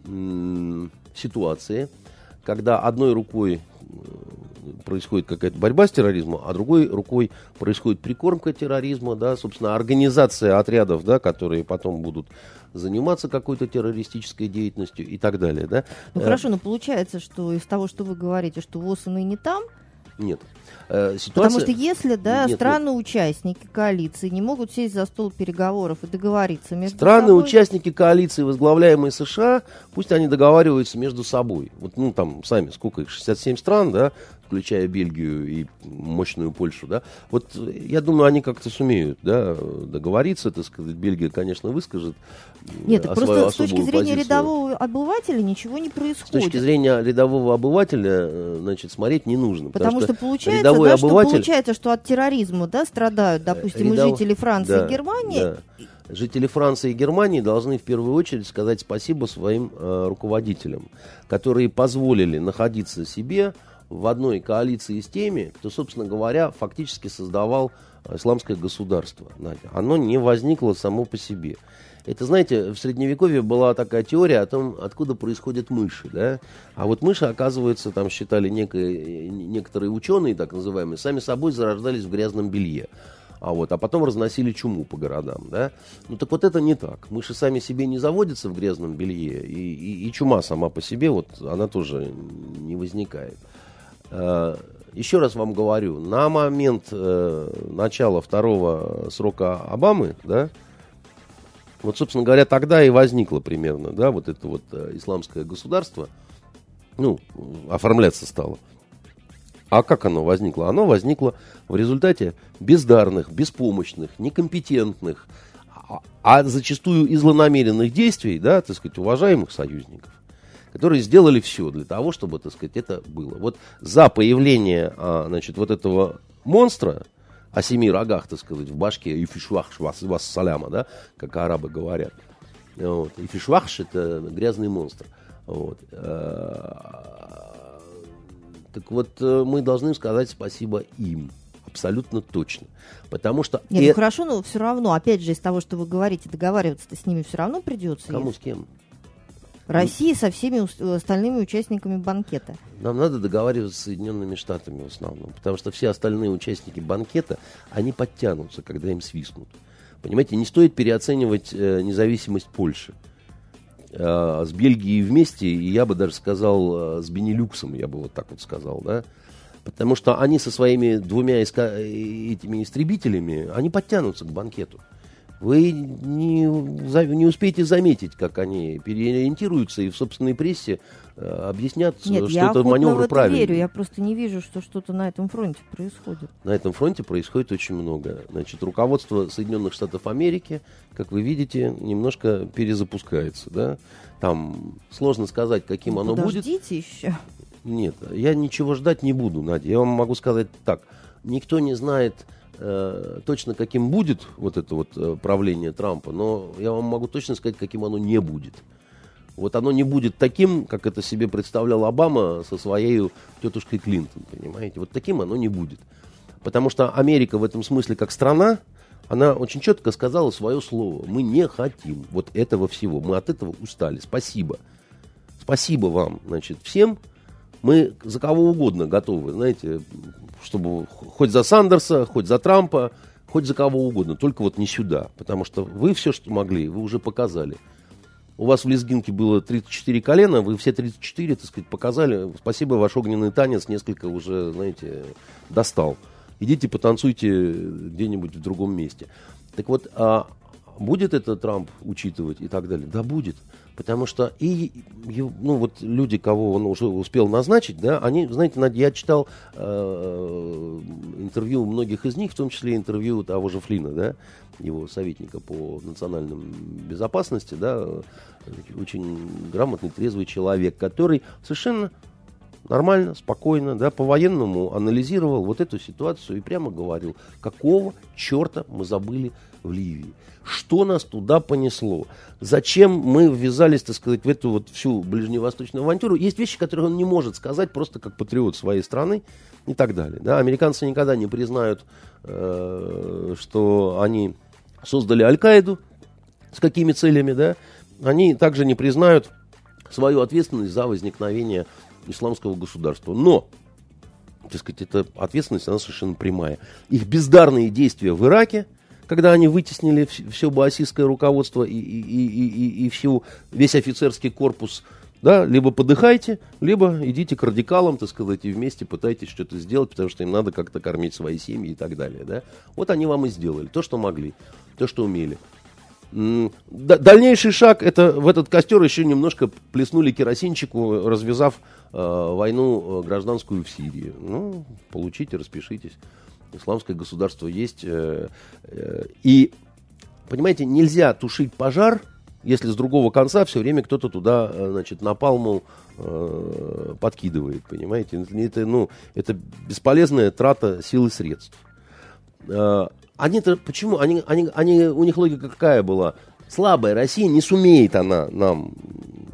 м, ситуации, когда одной рукой происходит какая-то борьба с терроризмом, а другой рукой происходит прикормка терроризма, да, собственно, организация отрядов, да, которые потом будут заниматься какой-то террористической деятельностью и так далее, да. Ну хорошо, но получается, что из того, что вы говорите, что ВОС и не там. Нет. Э, ситуация... Потому что если, да, нет, страны-участники коалиции не могут сесть за стол переговоров и договориться между Страны, собой... участники коалиции, возглавляемые США, пусть они договариваются между собой. Вот, ну, там, сами, сколько их, шестьдесят семь стран, да, включая Бельгию и мощную Польшу, да. Вот, я думаю, они как-то сумеют, да, договориться, так сказать. Бельгия, конечно, выскажет Нет, так просто с точки зрения позицию. Рядового обывателя ничего не происходит. С точки зрения рядового обывателя, значит, смотреть не нужно. Потому, потому что, что получается, рядовой да, обыватель... что получается, что от терроризма, да, страдают, допустим, Рядов... и жители Франции да, и Германии. Да. Жители Франции и Германии должны в первую очередь сказать спасибо своим э, руководителям, которые позволили находиться себе в одной коалиции с теми, кто, собственно говоря, фактически создавал исламское государство. Надя. Оно не возникло само по себе. Это, знаете, в Средневековье была такая теория о том, откуда происходят мыши, да? А вот мыши, оказывается, там считали некие, некоторые ученые, так называемые, сами собой зарождались в грязном белье. А, вот, а потом разносили чуму по городам, да? Ну так вот это не так. Мыши сами себе не заводятся в грязном белье, и, и, и чума сама по себе, вот, она тоже не возникает. Еще раз вам говорю, на момент э, начала второго срока Обамы, да, вот, собственно говоря, тогда и возникло примерно, да, вот это вот э, исламское государство, ну, оформляться стало. А как оно возникло? Оно возникло в результате бездарных, беспомощных, некомпетентных, а, а зачастую и злонамеренных действий, да, так сказать, уважаемых союзников, которые сделали все для того, чтобы, так сказать, это было. Вот за появление, а, значит, вот этого монстра о семи рогах, так сказать, в башке, и фишвах вас саляма, да, как арабы говорят. Вот. И фишвахш — это грязный монстр. Вот. Так вот, мы должны сказать спасибо им. Абсолютно точно. Потому что... Нет, э... ну хорошо, но все равно, опять же, из того, что вы говорите, договариваться-то с ними все равно придется. Кому, если... с кем? России со всеми остальными участниками банкета. Нам надо договариваться с Соединенными Штатами в основном, потому что все остальные участники банкета, они подтянутся, когда им свистнут. Понимаете, не стоит переоценивать э, независимость Польши. Э, с Бельгией вместе, и я бы даже сказал, э, с Бенилюксом, я бы вот так вот сказал, да. Потому что они со своими двумя иска... этими истребителями, они подтянутся к банкету. Вы не, не успеете заметить, как они переориентируются и в собственной прессе э, объяснят, Нет, что это маневр правильный. Нет, я верю, я просто не вижу, что что-то на этом фронте происходит. На этом фронте происходит очень много. Значит, руководство Соединенных Штатов Америки, как вы видите, немножко перезапускается. Да? Там сложно сказать, каким ну, оно будет. Подождите еще. Нет, я ничего ждать не буду, Надя. Я вам могу сказать так. Никто не знает... точно каким будет вот это вот правление Трампа, но я вам могу точно сказать, каким оно не будет. Вот оно не будет таким, как это себе представлял Обама со своей тетушкой Клинтон, понимаете? Вот таким оно не будет. Потому что Америка в этом смысле как страна, она очень четко сказала свое слово. Мы не хотим вот этого всего. Мы от этого устали. Спасибо. Спасибо вам, значит, всем. Мы за кого угодно готовы, знаете, чтобы хоть за Сандерса, хоть за Трампа, хоть за кого угодно, только вот не сюда. Потому что вы все, что могли, вы уже показали. У вас в лезгинке было тридцать четыре колена, вы все тридцать четыре, так сказать, показали. Спасибо, ваш огненный танец несколько уже, знаете, достал. Идите потанцуйте где-нибудь в другом месте. Так вот, а будет это Трамп учитывать и так далее? Да, будет. Потому что и, ну, вот люди, кого он уже успел назначить, да, они, знаете, я читал э, интервью многих из них, в том числе интервью того же Флина, да, его советника по национальной безопасности, да, очень грамотный, трезвый человек, который совершенно нормально, спокойно, да, по-военному анализировал вот эту ситуацию и прямо говорил, какого черта мы забыли в Ливии. Что нас туда понесло? Зачем мы ввязались, так сказать, в эту вот всю ближневосточную авантюру? Есть вещи, которые он не может сказать просто как патриот своей страны и так далее. Да? Американцы никогда не признают, э, что они создали Аль-Каиду, с какими целями, да? Они также не признают свою ответственность за возникновение исламского государства. Но, так сказать, эта ответственность, она совершенно прямая. Их бездарные действия в Ираке, когда они вытеснили все баасистское руководство и, и, и, и, и всю, весь офицерский корпус, да, либо подыхайте, либо идите к радикалам, так сказать, и вместе пытайтесь что-то сделать, потому что им надо как-то кормить свои семьи и так далее. Да? Вот они вам и сделали то, что могли, то, что умели. Дальнейший шаг, это в этот костер еще немножко плеснули керосинчику, развязав э, войну гражданскую в Сирии. Ну, получите, распишитесь. Исламское государство есть. Э, э, и, понимаете, нельзя тушить пожар, если с другого конца все время кто-то туда, значит, напалму э, подкидывает, понимаете. Это, ну, это бесполезная трата сил и средств. Э, Они-то почему? Они, они, они, у них логика какая была? Слабая Россия, не сумеет она нам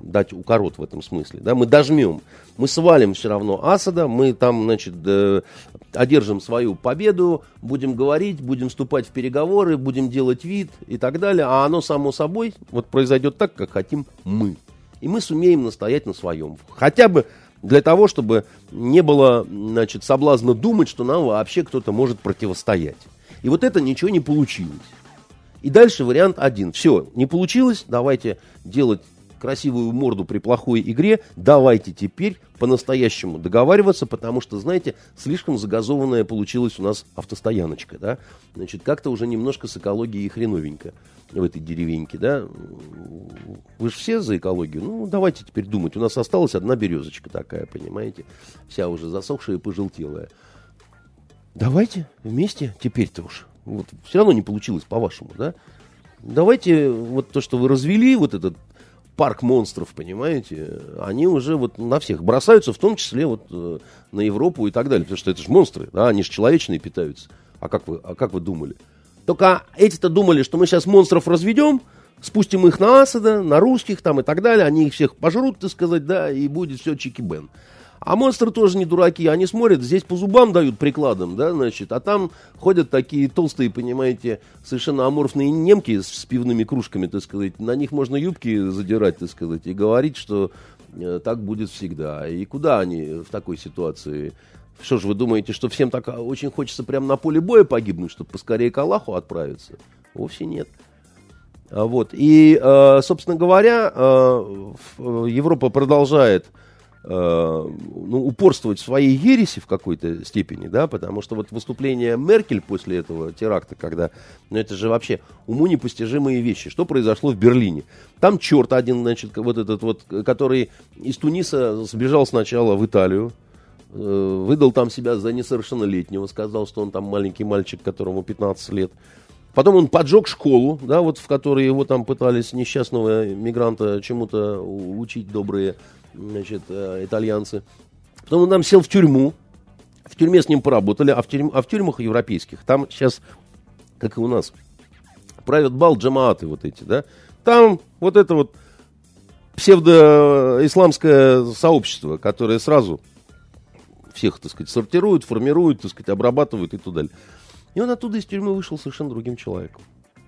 дать укорот в этом смысле, да, мы дожмем, мы свалим все равно Асада, мы там, значит, э, одержим свою победу, будем говорить, будем вступать в переговоры, будем делать вид и так далее, а оно само собой вот произойдет так, как хотим мы. И мы сумеем настоять на своем. Хотя бы для того, чтобы не было, значит, соблазна думать, что нам вообще кто-то может противостоять. И вот это ничего не получилось. И дальше вариант один. Все, не получилось, давайте делать красивую морду при плохой игре, давайте теперь по-настоящему договариваться, потому что, знаете, слишком загазованная получилась у нас автостояночка, да, значит, как-то уже немножко с экологией хреновенько в этой деревеньке, да, вы же все за экологию, ну, давайте теперь думать, у нас осталась одна березочка такая, понимаете, вся уже засохшая и пожелтелая. Давайте вместе теперь-то уж, вот, все равно не получилось по-вашему, да, давайте вот то, что вы развели, вот этот парк монстров, понимаете, они уже вот на всех бросаются, в том числе вот э, на Европу и так далее, потому что это же монстры, да, они же человечные питаются. А как вы, а как вы думали? Только эти-то думали, что мы сейчас монстров разведем, спустим их на Асада, на русских там и так далее, они их всех пожрут, так сказать, да, и будет все чики-бен. А монстры тоже не дураки, они смотрят, здесь по зубам дают прикладом, да, значит, а там ходят такие толстые, понимаете, совершенно аморфные немки с, с пивными кружками, так сказать, на них можно юбки задирать, так сказать, и говорить, что э, так будет всегда. И куда они в такой ситуации? Что же вы думаете, что всем так очень хочется прямо на поле боя погибнуть, чтобы поскорее к Аллаху отправиться? Вовсе нет. А вот, и, э, собственно говоря, э, Европа продолжает ну, упорствовать в своей ереси в какой-то степени, да, потому что вот выступление Меркель после этого теракта, когда, ну, это же вообще уму непостижимые вещи. Что произошло в Берлине? Там черт один, значит, вот этот вот, который из Туниса сбежал сначала в Италию, э, выдал там себя за несовершеннолетнего, сказал, что он там маленький мальчик, которому пятнадцать лет. Потом он поджег школу, да, вот в которой его там пытались несчастного мигранта чему-то учить добрые, значит, итальянцы. Потом он там сел в тюрьму. В тюрьме с ним поработали, а в, тюрьм, а в тюрьмах европейских там сейчас, как и у нас, правят бал джамааты вот эти, да. Там вот это вот псевдоисламское сообщество, которое сразу всех, так сказать, сортирует, формирует, так сказать, обрабатывает и так далее. И он оттуда из тюрьмы вышел совершенно другим человеком.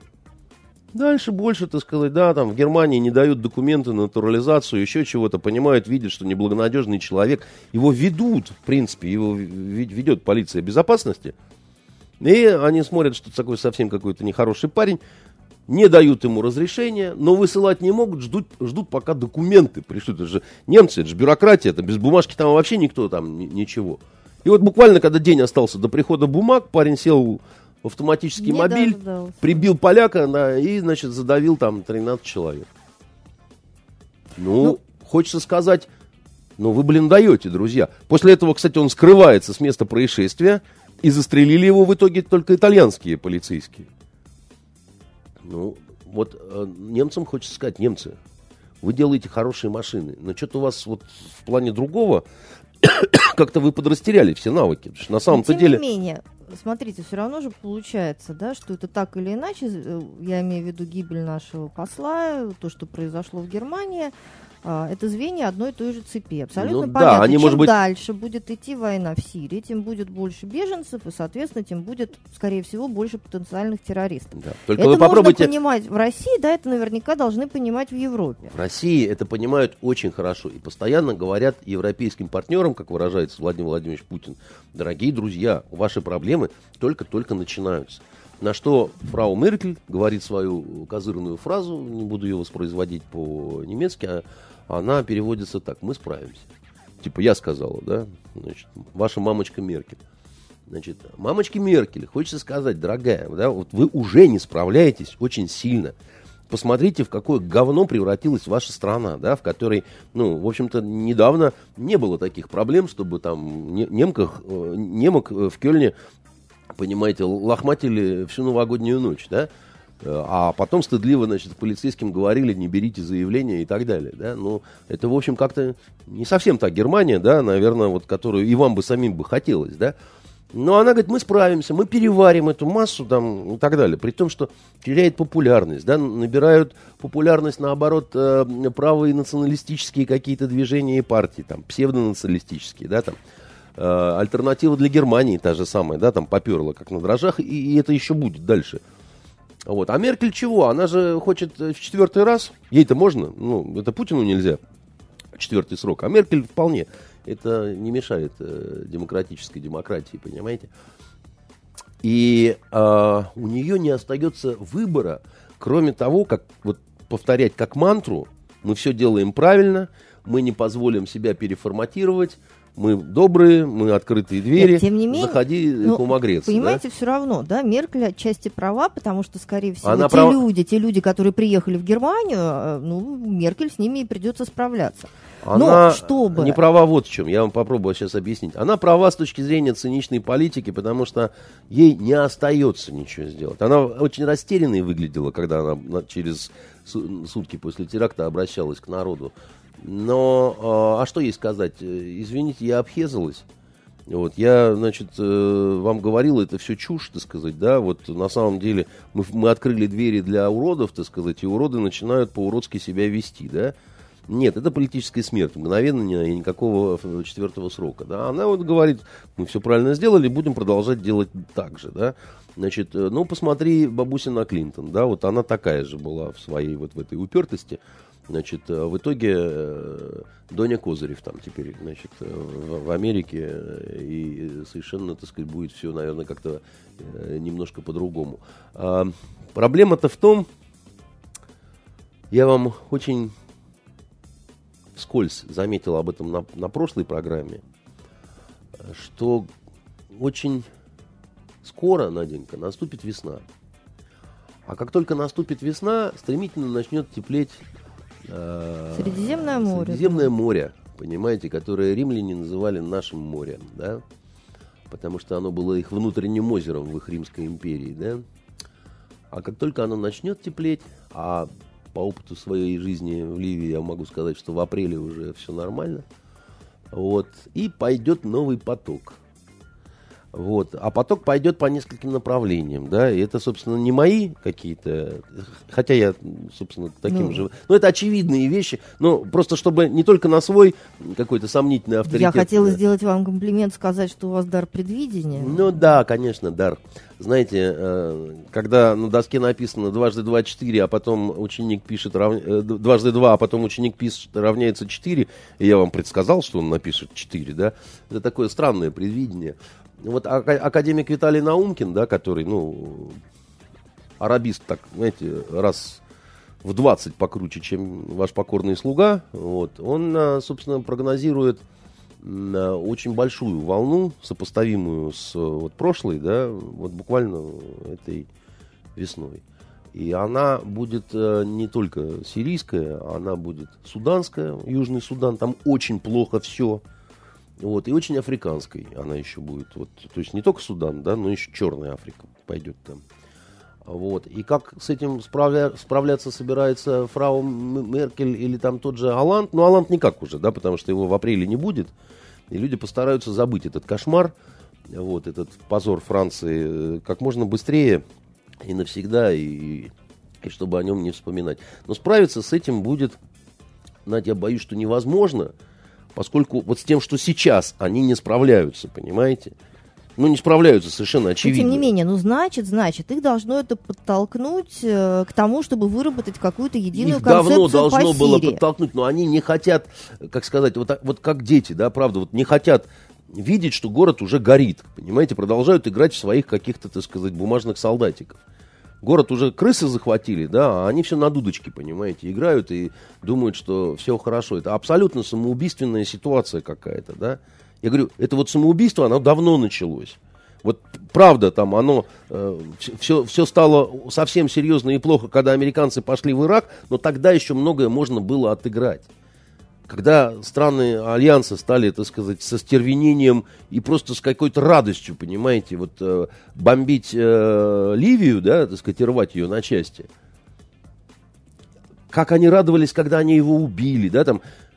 Дальше больше, так сказать, да, там в Германии не дают документы на натурализацию, еще чего-то, понимают, видят, что неблагонадежный человек. Его ведут, в принципе, его ведет полиция безопасности. И они смотрят, что такой совсем какой-то нехороший парень, не дают ему разрешения, но высылать не могут, ждут, ждут пока документы пришлют. Это же немцы, это же бюрократия, это без бумажки там вообще никто там ничего. И вот буквально, когда день остался до прихода бумаг, парень сел в автоматический не мобиль, дождался. Прибил поляка, да, и, значит, задавил там тринадцать человек. Ну, ну, хочется сказать, ну, вы, блин, даете, друзья. После этого, кстати, он скрывается с места происшествия, и застрелили его в итоге только итальянские полицейские. Ну, вот э, немцам хочется сказать, немцы, вы делаете хорошие машины, но что-то у вас вот в плане другого как-то вы подрастеряли все навыки. Потому что на самом-то деле... Тем не менее, смотрите, все равно же получается, да, что это так или иначе, я имею в виду гибель нашего посла, то, что произошло в Германии, это звенья одной и той же цепи. Абсолютно ну, понятно. Да, они, чем может быть... дальше будет идти война в Сирии, тем будет больше беженцев, и, соответственно, тем будет, скорее всего, больше потенциальных террористов. Да. Только это вы попробуйте... можно понимать в России, да, это наверняка должны понимать в Европе. В России это понимают очень хорошо и постоянно говорят европейским партнерам, как выражается Владимир Владимирович Путин, дорогие друзья, ваши проблемы только-только начинаются. На что фрау Меркель говорит свою козырную фразу, не буду ее воспроизводить по-немецки, а она переводится так: мы справимся. Типа я сказала, да, значит, ваша мамочка Меркель. Значит, мамочке Меркель хочется сказать, дорогая, да, вот вы уже не справляетесь очень сильно. Посмотрите, в какое говно превратилась ваша страна, да, в которой, ну, в общем-то, недавно не было таких проблем, чтобы там немках, немок в Кёльне, понимаете, лохматили всю новогоднюю ночь, да, а потом стыдливо, значит, полицейским говорили, не берите заявления и так далее, да, ну, это, в общем, как-то не совсем та Германия, да, наверное, вот, которую и вам бы самим бы хотелось, да, Но она говорит, мы справимся, мы переварим эту массу там, и так далее. При том, что теряет популярность, да, набирают популярность, наоборот, э, правые националистические какие-то движения и партии, там, псевдонационалистические, да, там, э, альтернатива для Германии та же самая, да, там, поперла как на дрожжах, и, и это еще будет дальше. Вот. А Меркель чего? Она же хочет в четвертый раз, ей-то можно, ну, это Путину нельзя, четвертый срок, а Меркель вполне. Это не мешает э, демократической демократии, понимаете? И э, у нее не остается выбора, кроме того, как вот, повторять как мантру, мы все делаем правильно, мы не позволим себя переформатировать, мы добрые, мы открытые двери, Нет, тем не менее, заходи ну, к умогреться. Понимаете, да? все равно, да, Меркель отчасти права, потому что, скорее всего, Она те права... люди, те люди, которые приехали в Германию, ну, Меркель с ними и придется справляться. Она Но чтобы... не права вот в чем, я вам попробую сейчас объяснить. Она права с точки зрения циничной политики, потому что ей не остается ничего сделать. Она очень растерянной выглядела, когда она через сутки после теракта обращалась к народу. Но, а что ей сказать? Извините, я обхезалась. Вот, я, значит, вам говорил, это все чушь, так сказать, да, вот на самом деле мы, мы открыли двери для уродов, так сказать, и уроды начинают по-уродски себя вести, да. Нет, это политическая смерть, мгновенно и никакого четвертого срока, да. Она вот говорит, мы все правильно сделали, будем продолжать делать так же, да. Значит, ну, посмотри, бабусина Клинтон, да, вот она такая же была в своей вот в этой упертости. Значит, в итоге э, Доня Козырев там теперь, значит, в, в Америке, и совершенно, так сказать, будет все, наверное, как-то э, немножко по-другому. А, проблема-то в том, я вам очень вскользь заметил об этом на, на прошлой программе, что очень скоро, Наденька, наступит весна. А как только наступит весна, стремительно начнет теплеть Средиземное море. Средиземное море, понимаете, которое римляне называли нашим морем, да, потому что оно было их внутренним озером в их Римской империи, да. А как только оно начнет теплеть, а по опыту своей жизни в Ливии я могу сказать, что в апреле уже все нормально, вот, и пойдет новый поток. Вот. А поток пойдет по нескольким направлениям, да, и это, собственно, не мои какие-то, хотя я, собственно, таким ну. же, но это очевидные вещи, но просто чтобы не только на свой какой-то сомнительный авторитет. Я хотела сделать вам комплимент, сказать, что у вас дар предвидения. Ну да, конечно, дар. Знаете, когда на доске написано дважды два четыре, а потом ученик пишет рав... дважды два, а потом ученик пишет равняется четыре, и я вам предсказал, что он напишет четыре, да, это такое странное предвидение. Вот академик Виталий Наумкин, да, который, ну, арабист, так, знаете, раз в двадцать покруче, чем ваш покорный слуга, вот, он, собственно, прогнозирует очень большую волну, сопоставимую с вот, прошлой, да, вот буквально этой весной. И она будет не только сирийская, она будет суданская, Южный Судан, там очень плохо все. Вот, и очень африканской она еще будет. Вот, то есть не только Судан, да, но еще Черная Африка пойдет там. Вот. И как с этим справля... справляться собирается фрау Меркель или там тот же Олланд? Ну, Олланд никак уже, да, потому что его в апреле не будет. И люди постараются забыть этот кошмар, вот, этот позор Франции как можно быстрее и навсегда, и, и чтобы о нем не вспоминать. Но справиться с этим будет, Надя, я боюсь, что невозможно, поскольку вот с тем, что сейчас они не справляются, понимаете? Ну, не справляются, совершенно очевидно. Но, тем не менее, ну, значит, значит, их должно это подтолкнуть э, к тому, чтобы выработать какую-то единую их концепцию давно должно по было Сирии. подтолкнуть, но они не хотят, как сказать, вот, вот как дети, да, правда, вот не хотят видеть, что город уже горит, понимаете? Продолжают играть в своих каких-то, так сказать, бумажных солдатиков. Город уже крысы захватили, да, а они все на дудочке, понимаете, играют и думают, что все хорошо. Это абсолютно самоубийственная ситуация какая-то, да. Я говорю, это вот самоубийство, оно давно началось. Вот правда, там оно, э, все, все стало совсем серьезно и плохо, когда американцы пошли в Ирак, но тогда еще многое можно было отыграть. Когда страны Альянса стали, так сказать, со стервенением и просто с какой-то радостью, понимаете, вот э, бомбить э, Ливию, да, так сказать, и рвать ее на части. Как они радовались, когда они его убили, да, там,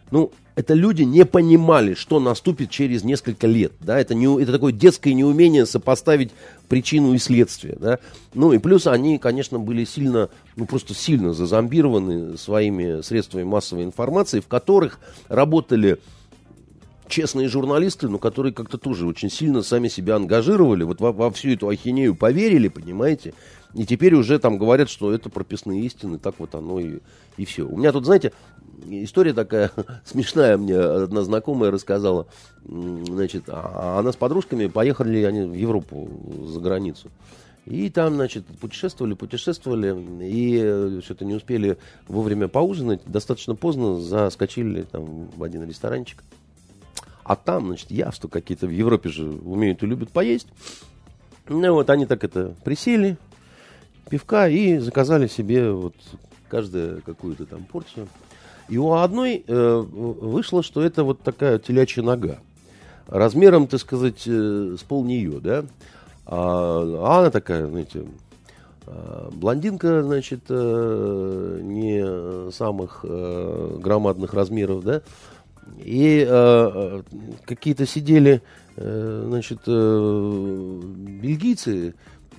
ну, это люди не понимали, что наступит через несколько лет, да, это, не, это такое детское неумение сопоставить причину и следствие, да, ну, и плюс они, конечно, были сильно, ну, просто сильно зазомбированы своими средствами массовой информации, в которых работали честные журналисты, но которые как-то тоже очень сильно сами себя ангажировали, вот во, во всю эту ахинею поверили, понимаете, и теперь уже там говорят, что это прописные истины, так вот оно и, и все. У меня тут, знаете, история такая смешная, мне одна знакомая рассказала, значит, а она с подружками поехали они в Европу за границу. И там, значит, путешествовали, путешествовали, и что-то не успели вовремя поужинать, достаточно поздно заскочили там в один ресторанчик. А там, значит, явства какие-то в Европе же умеют и любят поесть. Ну вот они так это присели, пивка, и заказали себе вот каждая какую-то там порцию. И у одной э, вышло, что это вот такая телячья нога. Размером, так сказать, э, с пол нее, да. А, а она такая, знаете, э, блондинка, значит, э, не самых э, громадных размеров, да. И э, какие-то сидели, э, значит, э, бельгийцы,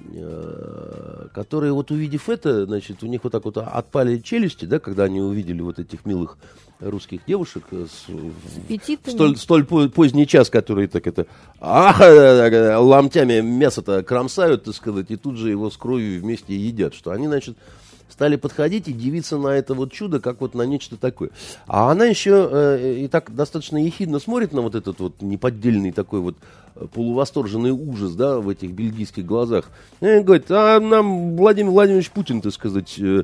э, которые вот увидев это, значит, у них вот так вот отпали челюсти, да, когда они увидели вот этих милых русских девушек с, в столь, столь поздний час, которые так это, ах, ломтями мясо-то кромсают, так сказать, и тут же его с кровью вместе едят, что они, значит, стали подходить и дивиться на это вот чудо, как вот на нечто такое. А она еще э, и так достаточно ехидно смотрит на вот этот вот неподдельный такой вот полувосторженный ужас, да, в этих бельгийских глазах. И говорит, а нам Владимир Владимирович Путин, так сказать, э,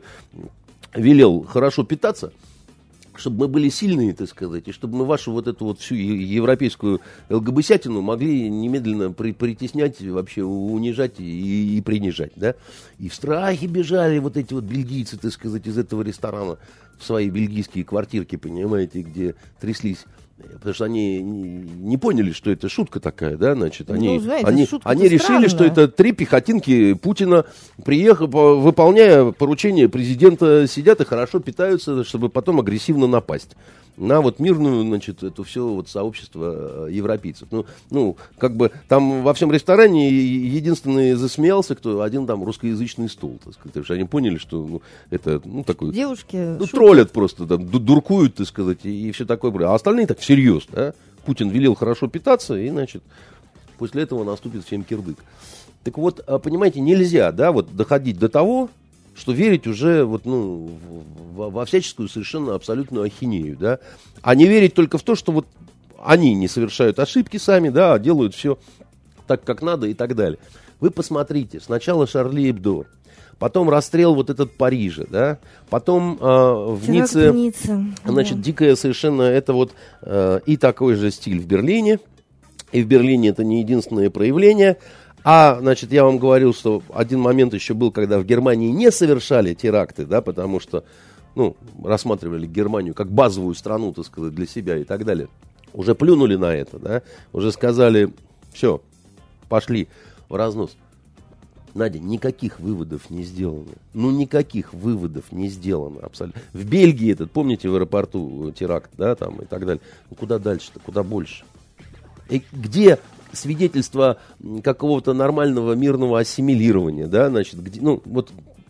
велел хорошо питаться, чтобы мы были сильные, так сказать, и чтобы мы вашу вот эту вот всю европейскую ЛГБТятину могли немедленно при, притеснять, вообще унижать и, и принижать, да. И в страхе бежали вот эти вот бельгийцы, так сказать, из этого ресторана в свои бельгийские квартирки, понимаете, где тряслись. Потому что они не поняли, что это шутка такая, да, значит, они, ну, знаете, они, они решили, что это три пехотинки Путина, приехав, выполняя поручение президента, сидят и хорошо питаются, чтобы потом агрессивно напасть на вот мирную, значит, это все вот сообщество европейцев. Ну, ну, как бы там во всем ресторане единственный засмеялся, кто один там русскоязычный стол, так сказать, потому что они поняли, что ну, это, ну, такой... Девушки... Ну, троллят просто, там, дуркуют, так сказать, и, и все такое. А остальные так всерьез, да? Путин велел хорошо питаться, и, значит, после этого наступит всем кирдык. Так вот, понимаете, нельзя, да, вот доходить до того, что верить уже вот, ну, во, во всяческую совершенно абсолютную ахинею, да, а не верить только в то, что вот они не совершают ошибки сами, да, а делают все так, как надо и так далее. Вы посмотрите, сначала Шарли Эбдо, потом расстрел вот этот Парижа, да, потом э, в Ницце, Ницце, значит, да. Дикая совершенно, это вот э, и такой же стиль в Берлине, и в Берлине это не единственное проявление. А, значит, я вам говорил, что один момент еще был, когда в Германии не совершали теракты, да, потому что, ну, рассматривали Германию как базовую страну, так сказать, для себя и так далее. Уже плюнули на это, да, уже сказали, все, пошли в разнос. Надя, никаких выводов не сделано. Ну, никаких выводов не сделано абсолютно. В Бельгии этот, помните, в аэропорту теракт, да, там и так далее. Ну, куда дальше-то, куда больше? И где... свидетельство какого-то нормального мирного ассимилирования, да, значит, где, ну, вот,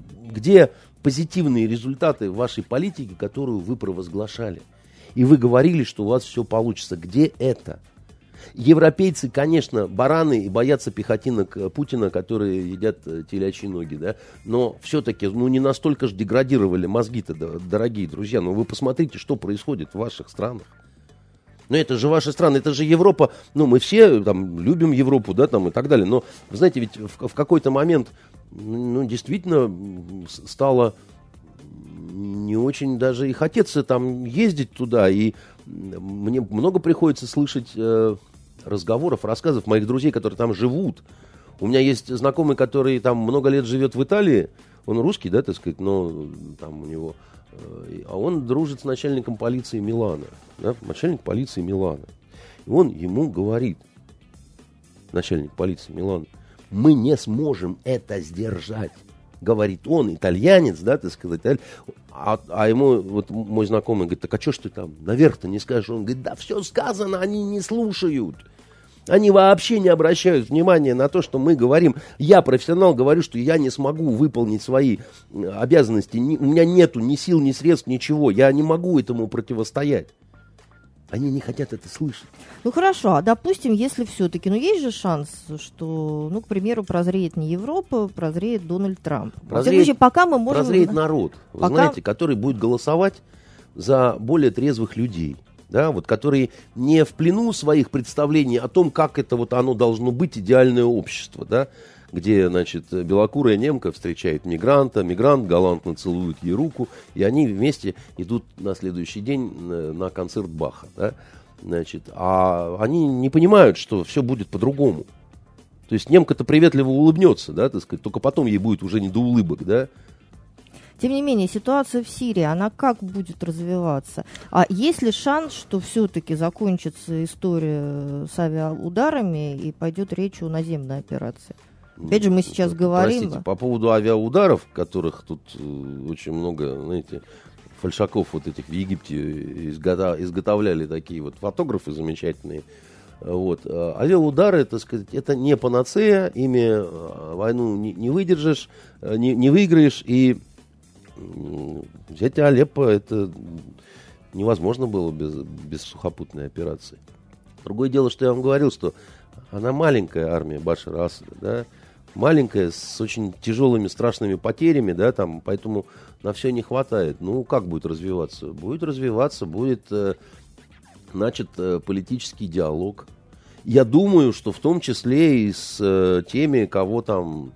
где позитивные результаты вашей политики, которую вы провозглашали, и вы говорили, что у вас все получится, где это? Европейцы, конечно, бараны и боятся пехотинок Путина, которые едят телячьи ноги, да, но все-таки, ну, не настолько же деградировали мозги-то, дорогие друзья, но вы посмотрите, что происходит в ваших странах. Ну, это же ваши страны, это же Европа. Ну, мы все там любим Европу, да, там и так далее. Но, вы знаете, ведь в, в какой-то момент, ну, действительно стало не очень даже и хотеться там ездить туда. И мне много приходится слышать э, разговоров, рассказов моих друзей, которые там живут. У меня есть знакомый, который там много лет живет в Италии. Он русский, да, так сказать, но там у него... А он дружит с начальником полиции Милана, да, начальник полиции Милана. И он ему говорит, начальник полиции Милана, мы не сможем это сдержать. говорит он, итальянец, да, так сказать, а, а ему вот мой знакомый говорит, так а что ж ты там наверх-то не скажешь? Он говорит, да все сказано, они не слушают. Они вообще не обращают внимания на то, что мы говорим. Я, профессионал, говорю, что я не смогу выполнить свои обязанности. Ни, у меня нету ни сил, ни средств, ничего. Я не могу этому противостоять. Они не хотят это слышать. Ну хорошо, а допустим, если все-таки, ну есть же шанс, что, ну, к примеру, прозреет не Европа, прозреет Дональд Трамп. Прозреет, случае, пока мы можем... прозреет народ, вы пока... знаете, который будет голосовать за более трезвых людей. Да, вот, которые не в плену своих представлений о том, как это вот оно должно быть, идеальное общество, да, где, значит, белокурая немка встречает мигранта, мигрант галантно целует ей руку, и они вместе идут на следующий день на концерт Баха, да, значит, а они не понимают, что все будет по-другому. То есть немка-то приветливо улыбнется, да, так сказать, только потом ей будет уже не до улыбок, да. Тем не менее, ситуация в Сирии, она как будет развиваться? А есть ли шанс, что все-таки закончится история с авиаударами и пойдет речь о наземной операции? Опять же, мы сейчас говорим... Простите, по поводу авиаударов, которых тут очень много, знаете, фальшаков вот этих в Египте изготовляли такие вот фотографы замечательные. Вот. Авиаудары, так сказать, это не панацея, ими войну не, не выдержишь, не, не выиграешь, и взять Алеппо это невозможно было без, без сухопутной операции. Другое дело, что я вам говорил, что она маленькая армия Башара Асада, да, маленькая, с очень тяжелыми, страшными потерями, да, там, поэтому на все не хватает. Ну, как будет развиваться? Будет развиваться, будет э, начат э, политический диалог. Я думаю, что в том числе и с э, теми, кого там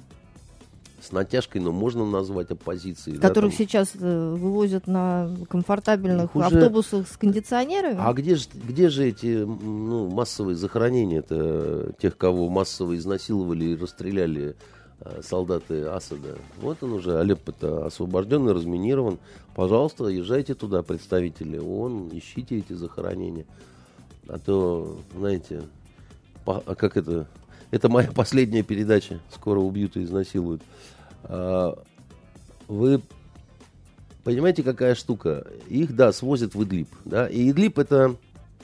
с натяжкой, но можно назвать оппозицией. Которых да, там... сейчас э, вывозят на комфортабельных уже... автобусах с кондиционерами? А где же, где же эти ну, массовые захоронения-то тех, кого массово изнасиловали и расстреляли э, солдаты Асада? Вот он уже, Алеппо-то освобожден и разминирован. Пожалуйста, езжайте туда, представители ООН, ищите эти захоронения. А то, знаете, по, а как это... Это моя последняя передача. Скоро убьют и изнасилуют. Вы понимаете, какая штука? Их, да, свозят в Идлиб. Да? И Идлиб это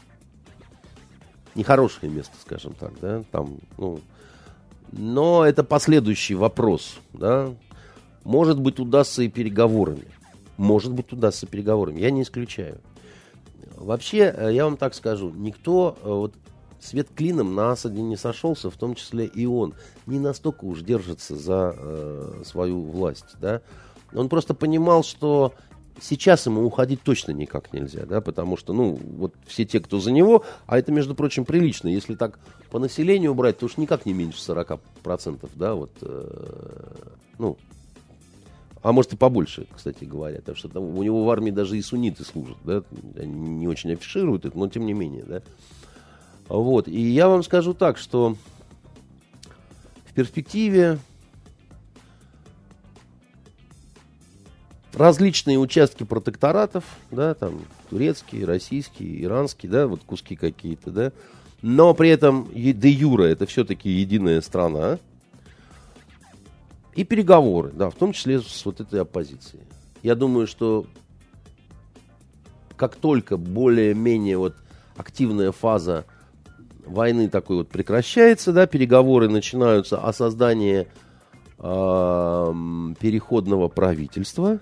нехорошее место, скажем так. Да? Там, ну, но это последующий вопрос. Да? Может быть, удастся и переговорами. Может быть, удастся переговорами. Я не исключаю. Вообще, я вам так скажу, никто... Вот, свет клином на Асаде не сошелся, в том числе и он. Не настолько уж держится за э, свою власть. Да? Он просто понимал, что сейчас ему уходить точно никак нельзя. Да? Потому что, ну, вот все те, кто за него, а это, между прочим, прилично. Если так по населению брать, то уж никак не меньше сорок процентов. Да? Вот, э, ну, а может и побольше, кстати говоря. Потому что там, у него в армии даже и сунниты служат. Да? Они не очень афишируют это, но тем не менее, да. Вот. И я вам скажу так, что в перспективе различные участки протекторатов, да, там турецкие, российские, иранские, да, вот куски какие-то, да, но при этом де юре это все-таки единая страна, и переговоры, да, в том числе с вот этой оппозицией. Я думаю, что как только более-менее вот активная фаза войны такой вот прекращается, да, переговоры начинаются о создании э, переходного правительства.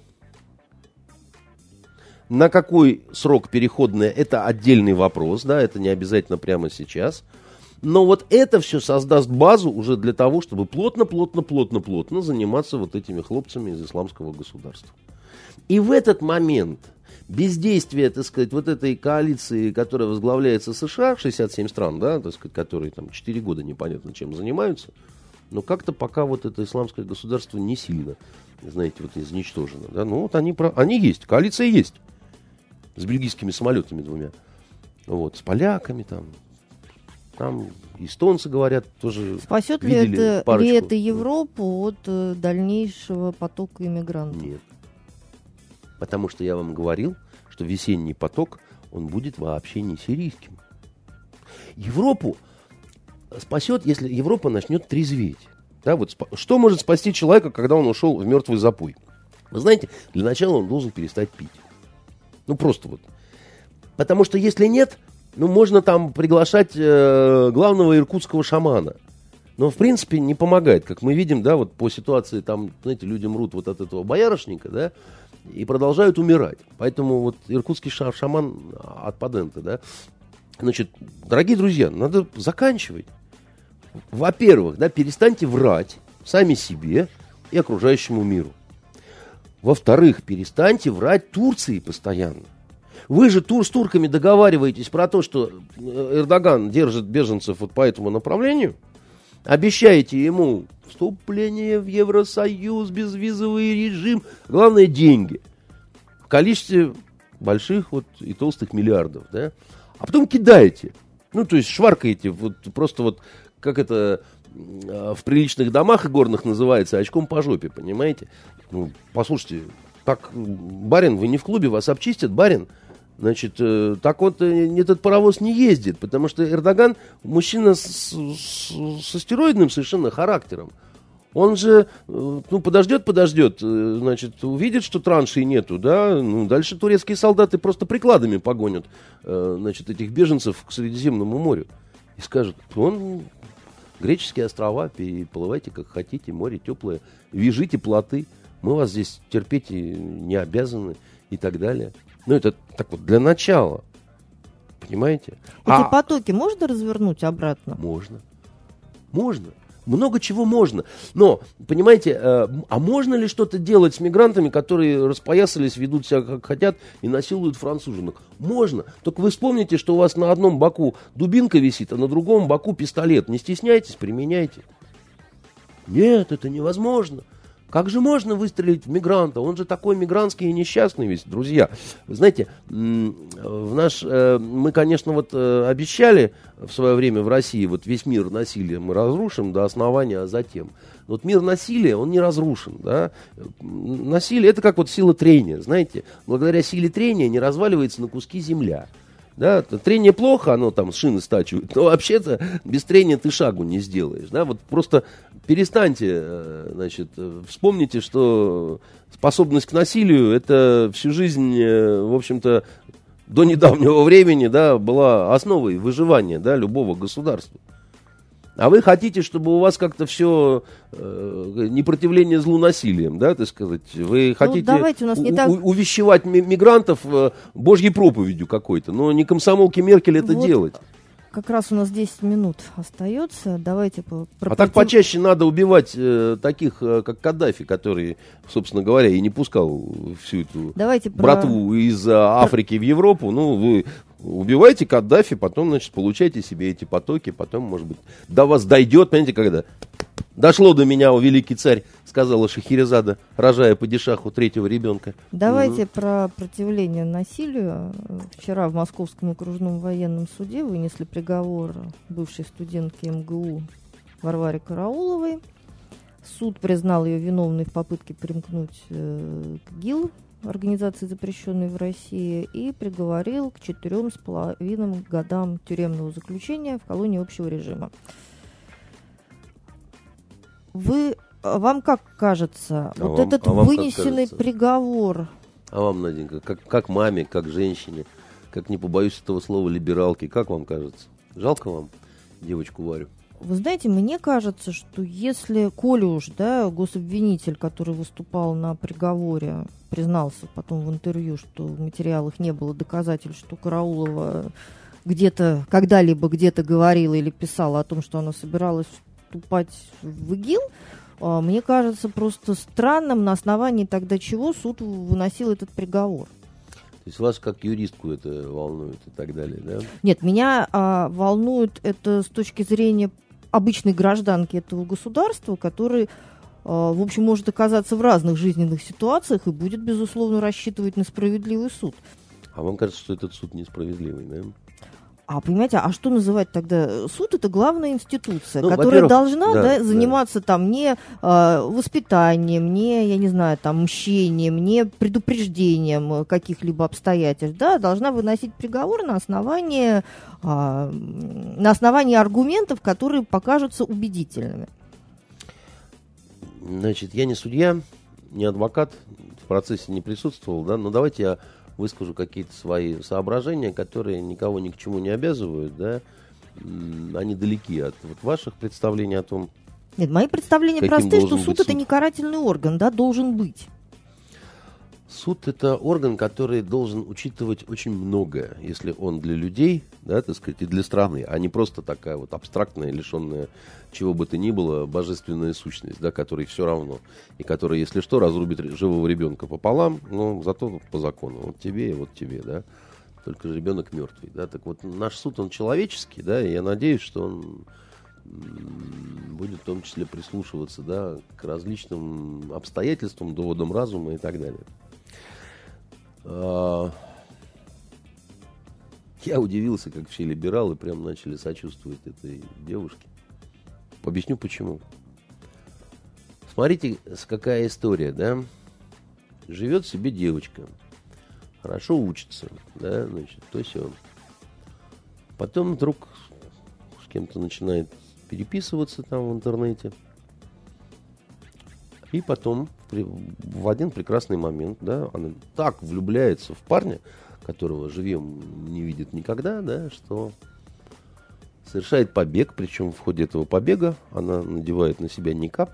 На какой срок переходное, это отдельный вопрос, да, это не обязательно прямо сейчас. Но вот это все создаст базу уже для того, чтобы плотно, плотно, плотно, плотно заниматься вот этими хлопцами из исламского государства. И в этот момент бездействие, так сказать, вот этой коалиции, которая возглавляется США, шестьдесят семь стран, да, так сказать, которые там четыре года непонятно чем занимаются, но как-то пока вот это исламское государство не сильно, знаете, вот изничтожено, да, ну вот они, они есть, коалиция есть, с бельгийскими самолетами двумя, вот, с поляками там, там эстонцы говорят, тоже спасет ли это, ли это Европу от э, дальнейшего потока иммигрантов? Нет. Потому что я вам говорил, что весенний поток, он будет вообще не сирийским. Европу спасет, если Европа начнет трезветь. Да, вот спа- что может спасти человека, когда он ушел в мертвый запой? Вы знаете, для начала он должен перестать пить. Ну, просто вот. Потому что если нет, ну, можно там приглашать э, главного иркутского шамана. Но, в принципе, не помогает. Как мы видим, да, вот по ситуации, там, знаете, люди мрут вот от этого боярышника, да, и продолжают умирать. Поэтому вот иркутский ша- шаман от Паденты, да. Значит, дорогие друзья, надо заканчивать. Во-первых, да, перестаньте врать сами себе и окружающему миру. Во-вторых, перестаньте врать Турции постоянно. Вы же тур с турками договариваетесь про то, что Эрдоган держит беженцев вот по этому направлению. Обещаете ему вступление в Евросоюз, безвизовый режим. Главное, деньги. В количестве больших вот и толстых миллиардов. Да? А потом кидаете. Ну, то есть шваркаете. Вот, просто вот, как это в приличных домах игорных называется, очком по жопе, понимаете? Ну, послушайте, так, барин, вы не в клубе, вас обчистят, барин. Значит, э, так вот э, этот паровоз не ездит, потому что Эрдоган мужчина с, с, с астероидным совершенно характером. Он же, э, ну, подождет, подождет, э, значит, увидит, что траншей нету, да, ну, дальше турецкие солдаты просто прикладами погонят, э, значит, этих беженцев к Средиземному морю. И скажут, он, греческие острова, переплывайте как хотите, море теплое, вяжите плоты, мы вас здесь терпеть не обязаны и так далее. Ну, это так вот для начала. Понимаете? Эти а... потоки можно развернуть обратно? Можно. Можно. Много чего можно. Но, понимаете, э, а можно ли что-то делать с мигрантами, которые распоясались, ведут себя как хотят и насилуют француженок? Можно. Только вы вспомните, что у вас на одном боку дубинка висит, а на другом боку пистолет. Не стесняйтесь, применяйте. Нет, это невозможно. Как же можно выстрелить в мигранта? Он же такой мигрантский и несчастный весь, друзья. Вы знаете, в наш, мы, конечно, вот обещали в свое время в России, вот весь мир насилия мы разрушим до основания, а затем. Вот мир насилия, он не разрушен, да. Насилие, это как вот сила трения, знаете. Благодаря силе трения не разваливается на куски земля. Да, трение плохо, оно там шины стачивает, но вообще-то без трения ты шагу не сделаешь. Да? Вот просто перестаньте, значит, вспомните, что способность к насилию, это всю жизнь, в общем-то, до недавнего времени, да, была основой выживания, да, любого государства. А вы хотите, чтобы у вас как-то все э, непротивление злу насилием, да, так сказать. Вы хотите ну, у нас не у- так... у- увещевать мигрантов э, божьей проповедью какой-то. Но не комсомолке Меркель это вот делать. Как раз у нас десять минут остается. Давайте по, А так почаще надо убивать э, таких, э, как Каддафи, который, собственно говоря, и не пускал всю эту Давайте братву про... из Африки в Европу. Ну, вы убивайте Каддафи, потом, значит, получайте себе эти потоки, потом, может быть, до вас дойдет, понимаете, когда дошло до меня, о великий царь, сказала Шахерезада, рожая падишаху третьего ребенка. Давайте угу. про противление насилию. Вчера в Московском окружном военном суде вынесли приговор бывшей студентке эм гэ у Варваре Карауловой. Суд признал ее виновной в попытке примкнуть э, к ИГИЛ, организации, запрещенной в России, и приговорил к четырем с половиной годам тюремного заключения в колонии общего режима. Вы, вам как кажется, а вот вам, этот а вам вынесенный кажется? приговор... А вам, Наденька, как, как маме, как женщине, как, не побоюсь этого слова, либералки, как вам кажется? Жалко вам девочку Варю? Вы знаете, мне кажется, что если, коли уж, да, гособвинитель, который выступал на приговоре, признался потом в интервью, что в материалах не было доказательств, что Караулова где-то, когда-либо где-то говорила или писала о том, что она собиралась вступать в ИГИЛ, мне кажется просто странным, на основании тогда чего суд выносил этот приговор. То есть вас как юристку это волнует и так далее, да? Нет, меня а, волнует это с точки зрения обычной гражданки этого государства, который, а, в общем, может оказаться в разных жизненных ситуациях и будет, безусловно, рассчитывать на справедливый суд. А вам кажется, что этот суд несправедливый, да? А, понимаете, а что называть тогда? Суд — это главная институция, Ну, которая во-первых, должна да, да, заниматься да. там не э, воспитанием, не, я не знаю, там, мщением, не предупреждением каких-либо обстоятельств, да, должна выносить приговор на основании, э, на основании аргументов, которые покажутся убедительными. Значит, я не судья, не адвокат, в процессе не присутствовал, да, но давайте я выскажу какие-то свои соображения, которые никого ни к чему не обязывают, да, они далеки от вот ваших представлений о том. Нет, мои представления простые, что суд, суд это не карательный орган, да, должен быть. Суд это орган, который должен учитывать очень многое, если он для людей, да, так сказать, и для страны, а не просто такая вот абстрактная, лишенная чего бы то ни было, божественная сущность, да, которой все равно, и которая, если что, разрубит живого ребенка пополам, но зато по закону, вот тебе и вот тебе, да, только же ребенок мертвый, да, так вот наш суд, он человеческий, да, и я надеюсь, что он будет в том числе прислушиваться, да, к различным обстоятельствам, доводам разума и так далее. Я удивился, как все либералы прям начали сочувствовать этой девушке. Объясню почему. Смотрите, какая история, да? Живет себе девочка, хорошо учится, да, значит, то сё. Потом вдруг с кем-то начинает переписываться там в интернете. И потом в один прекрасный момент, да, она так влюбляется в парня, которого живьем не видит никогда, да, что совершает побег, причем в ходе этого побега она надевает на себя никап.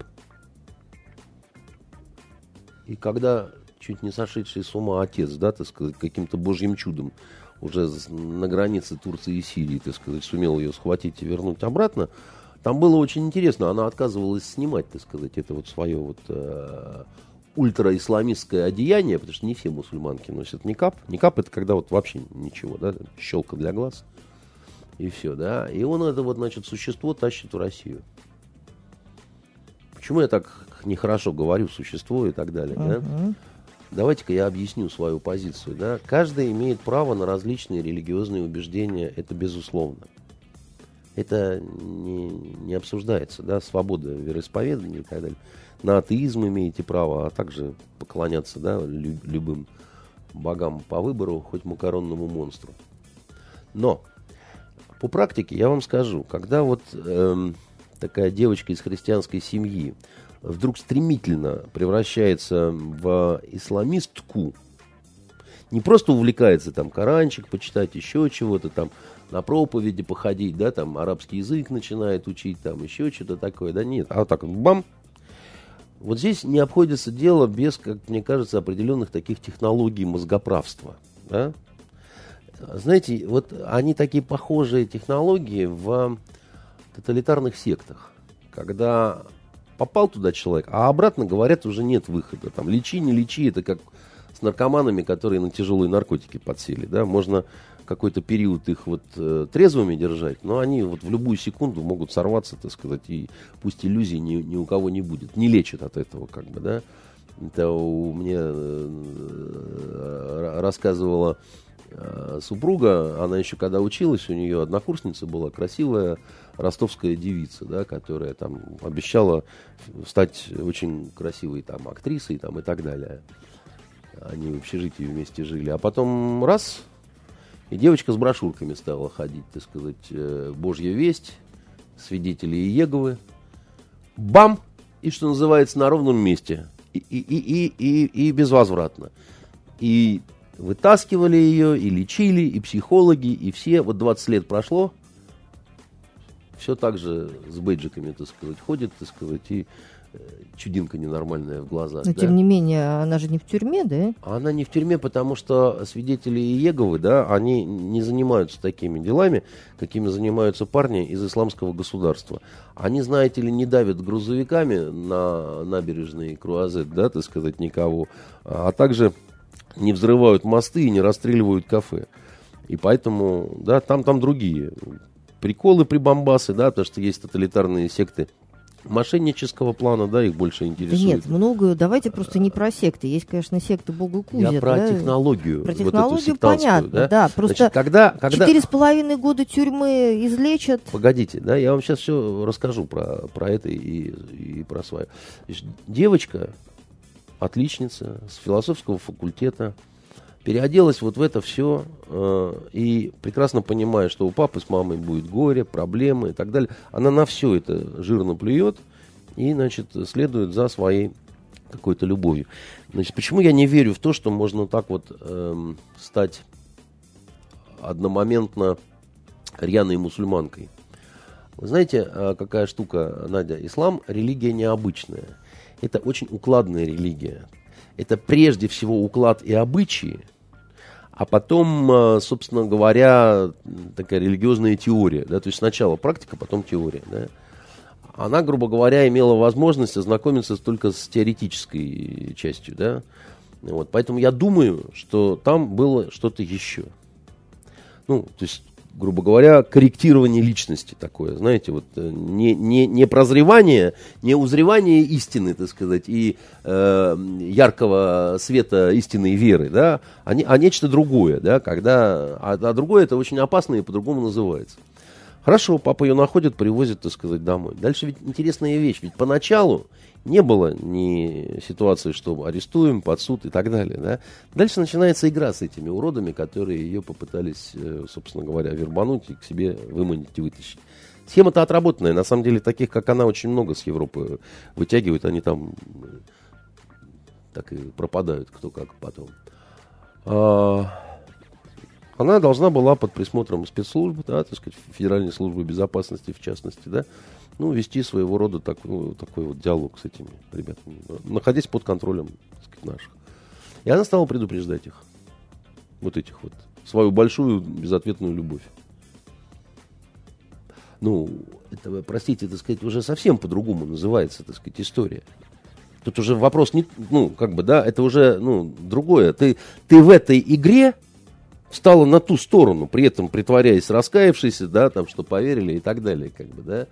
И когда чуть не сошедший с ума отец, да, так сказать, каким-то божьим чудом уже на границе Турции и Сирии, так сказать, сумел ее схватить и вернуть обратно, там было очень интересно, она отказывалась снимать, так сказать, это вот свое вот э, ультраисламистское одеяние, потому что не все мусульманки носят никап. Никап это когда вот вообще ничего, да, щелка для глаз и все, да. И он это вот, значит, существо тащит в Россию. Почему я так нехорошо говорю существо и так далее, uh-huh. да? Давайте-ка я объясню свою позицию, да. Каждый имеет право на различные религиозные убеждения, это безусловно. Это не, не обсуждается, да, свобода вероисповедания и так далее. На атеизм имеете право, а также поклоняться, да, лю- любым богам по выбору, хоть макаронному монстру. Но по практике я вам скажу, когда вот эм, такая девочка из христианской семьи вдруг стремительно превращается в исламистку, не просто увлекается там коранчик почитать, еще чего-то там, на проповеди походить, да, там арабский язык начинает учить, там еще что-то такое, да, нет, а вот так вот, бам. Вот здесь не обходится дело без, как мне кажется, определенных таких технологий мозгоправства, да. Знаете, вот они такие похожие технологии в тоталитарных сектах, когда попал туда человек, а обратно, говорят, уже нет выхода, там, лечи, не лечи, это как с наркоманами, которые на тяжелые наркотики подсели, да, можно какой-то период их вот э, трезвыми держать, но они вот в любую секунду могут сорваться, так сказать, и пусть иллюзий ни, ни у кого не будет, не лечат от этого, как бы, да. Это у меня э, рассказывала э, супруга, она еще когда училась, у нее однокурсница была красивая ростовская девица, да, которая там обещала стать очень красивой там актрисой там и так далее. Они в общежитии вместе жили. А потом раз, и девочка с брошюрками стала ходить, так сказать, Божья весть, свидетели Иеговы. Бам! И, что называется, на ровном месте. И, и, и, и, и безвозвратно. И вытаскивали ее, и лечили, и психологи, и все. Вот двадцать лет прошло. Все так же с бейджиками, так сказать, ходит, так сказать, и чудинка ненормальная в глазах. Но, да? тем не менее, она же не в тюрьме, да? Она не в тюрьме, потому что свидетели Иеговы, да, они не занимаются такими делами, какими занимаются парни из исламского государства. Они, знаете ли, не давят грузовиками на набережной Круазет, да, так сказать, никого, а также не взрывают мосты и не расстреливают кафе. И поэтому, да, там, там другие приколы, прибамбасы, да, потому что есть тоталитарные секты мошеннического плана, да, их больше интересует. Да нет, много, давайте просто не про секты. Есть, конечно, секты Богу Кузя. Я про да? технологию. Про технологию вот понятно, да. да. Просто Значит, когда, когда... четыре с половиной года тюрьмы излечат. Погодите, да, я вам сейчас все расскажу про, про это и, и про свое. Значит, девочка, отличница с философского факультета, переоделась вот в это все э, и прекрасно понимая, что у папы с мамой будет горе, проблемы и так далее. Она на все это жирно плюет и, значит, следуют за своей какой-то любовью. Значит, почему я не верю в то, что можно так вот эм, стать одномоментно рьяной мусульманкой? Вы знаете, какая штука, Надя? Ислам – религия необычная. Это очень укладная религия. Это прежде всего уклад и обычаи, а потом, собственно говоря, такая религиозная теория. Да? То есть сначала практика, потом теория. Да? Она, грубо говоря, имела возможность ознакомиться только с теоретической частью. Да? Вот. Поэтому я думаю, что там было что-то еще. Ну, то есть, грубо говоря, корректирование личности такое, знаете, вот не, не, не прозревание, не узревание истины, так сказать, и э, яркого света истинной веры, да, а, не, а нечто другое, да, когда, а, а другое это очень опасно и по-другому называется. Хорошо, папа ее находит, привозит, так сказать, домой. Дальше ведь интересная вещь, ведь поначалу не было ни ситуации, что арестуем, под суд и так далее. Да? Дальше начинается игра с этими уродами, которые ее попытались, собственно говоря, вербануть и к себе выманить и вытащить. Схема-то отработанная. На самом деле таких, как она, очень много с Европы вытягивают. Они там так и пропадают, кто как потом. Она должна была под присмотром спецслужб, да, так сказать, Федеральной службы безопасности в частности, да, ну, вести своего рода такой, такой вот диалог с этими ребятами, находясь под контролем, так сказать, наших. И она стала предупреждать их, вот этих вот, свою большую безответную любовь. Ну, это, простите, так сказать, уже совсем по-другому называется, так сказать, история. Тут уже вопрос не, ну, как бы, да, это уже, ну, другое. Ты, ты в этой игре встала на ту сторону, при этом притворяясь раскаявшейся, да, там, что поверили и так далее, как бы, да.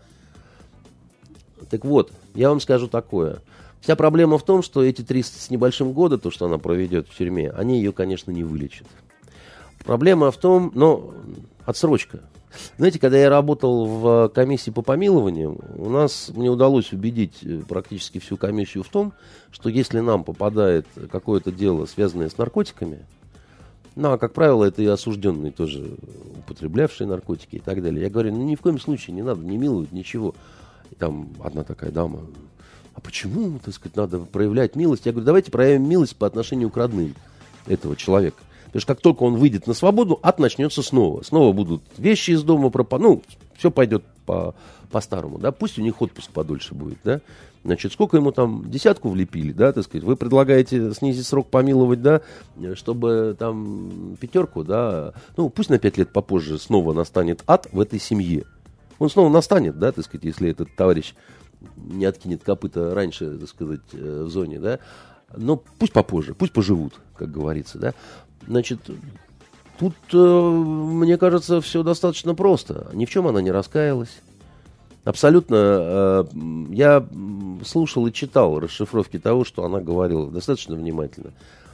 Так вот, я вам скажу такое. Вся проблема в том, что эти триста с небольшим года, то, что она проведет в тюрьме, они ее, конечно, не вылечат. Проблема в том, ну, отсрочка. Знаете, когда я работал в комиссии по помилованию, у нас, мне удалось убедить практически всю комиссию в том, что если нам попадает какое-то дело, связанное с наркотиками, ну, а, как правило, это и осужденные тоже, употреблявшие наркотики и так далее. Я говорю, ну, ни в коем случае не надо, не миловать, ничего. И там одна такая дама, а почему, так сказать, надо проявлять милость? Я говорю, давайте проявим милость по отношению к родным этого человека. Потому что как только он выйдет на свободу, ад начнется снова. Снова будут вещи из дома пропадать. Ну, все пойдет по, по-старому, да. Пусть у них отпуск подольше будет, да. Значит, сколько ему там, десятку влепили, да, так сказать. Вы предлагаете снизить срок помиловать, да, чтобы там пятерку, да. Ну, пусть на пять лет попозже снова настанет ад в этой семье. Он снова настанет, да, так сказать, если этот товарищ не откинет копыта раньше, так сказать, в зоне, да. Но пусть попозже, пусть поживут, как говорится, да. Значит, тут, э, мне кажется, все достаточно просто. Ни в чем она не раскаялась. Абсолютно. Э, я слушал и читал расшифровки того, что она говорила, достаточно внимательно.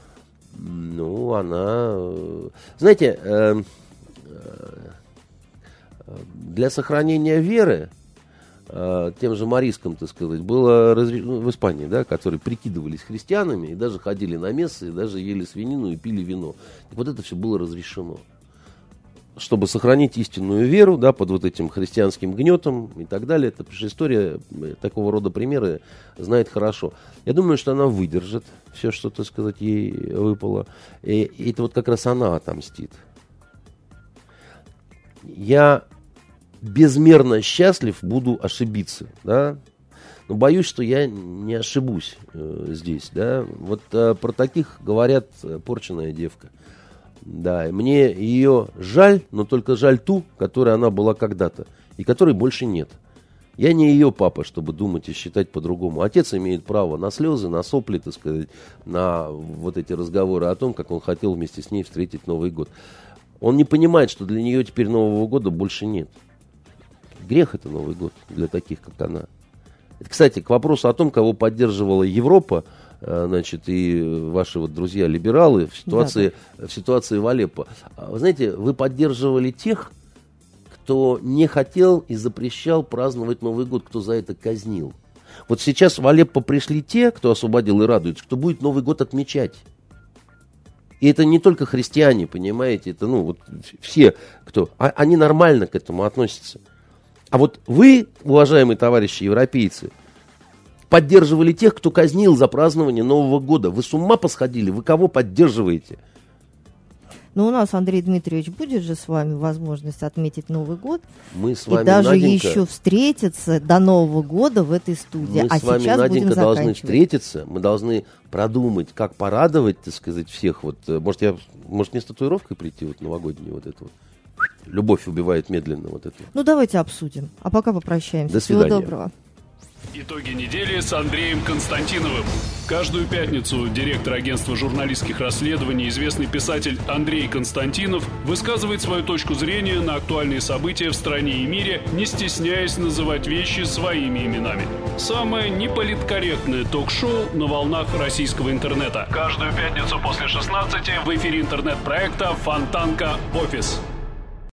Ну, она... Э, знаете, э, э, для сохранения веры э, тем же морискам, так сказать, было разреш... ну, в Испании, да, которые прикидывались христианами и даже ходили на мессы, и даже ели свинину и пили вино. Так вот это все было разрешено. Чтобы сохранить истинную веру, да, под вот этим христианским гнетом и так далее. Это история такого рода примеры знает хорошо. Я думаю, что она выдержит все, что, так сказать, ей выпало. И, и это вот как раз она отомстит. Я безмерно счастлив буду ошибиться, да, но боюсь, что я не ошибусь э, здесь, да. Вот э, про таких говорят э, порченая девка. Да, и мне ее жаль, но только жаль ту, которой она была когда-то, и которой больше нет. Я не ее папа, чтобы думать и считать по-другому. Отец имеет право на слезы, на сопли, так сказать, на вот эти разговоры о том, как он хотел вместе с ней встретить Новый год. Он не понимает, что для нее теперь Нового года больше нет. Грех это Новый год для таких, как она. Это, кстати, к вопросу о том, кого поддерживала Европа, значит, и ваши вот друзья-либералы в ситуации, да, да. в ситуации в Алеппо. Вы знаете, вы поддерживали тех, кто не хотел и запрещал праздновать Новый год, кто за это казнил. Вот сейчас в Алеппо пришли те, кто освободил и радуется, кто будет Новый год отмечать. И это не только христиане, понимаете, это, ну, вот все, кто, а, они нормально к этому относятся. А вот вы, уважаемые товарищи европейцы, поддерживали тех, кто казнил за празднование Нового года. Вы с ума посходили? Вы кого поддерживаете? Но у нас, Андрей Дмитриевич, будет же с вами возможность отметить Новый год. Мы с вами, и даже Наденька, еще встретиться до Нового года в этой студии. Мы а с вами, сейчас Наденька, будем должны встретиться. Мы должны продумать, как порадовать, так сказать, всех. Вот, может, я, может, мне с татуировкой прийти, вот новогоднюю вот эту вот. Любовь убивает медленно вот эту. Ну, давайте обсудим. А пока попрощаемся. До свидания. Всего доброго. Итоги недели с Андреем Константиновым. Каждую пятницу директор агентства журналистских расследований, известный писатель Андрей Константинов, высказывает свою точку зрения на актуальные события в стране и мире, не стесняясь называть вещи своими именами. Самое неполиткорректное ток-шоу на волнах российского интернета. Каждую пятницу после шестнадцати в эфире интернет-проекта «Фонтанка. Офис».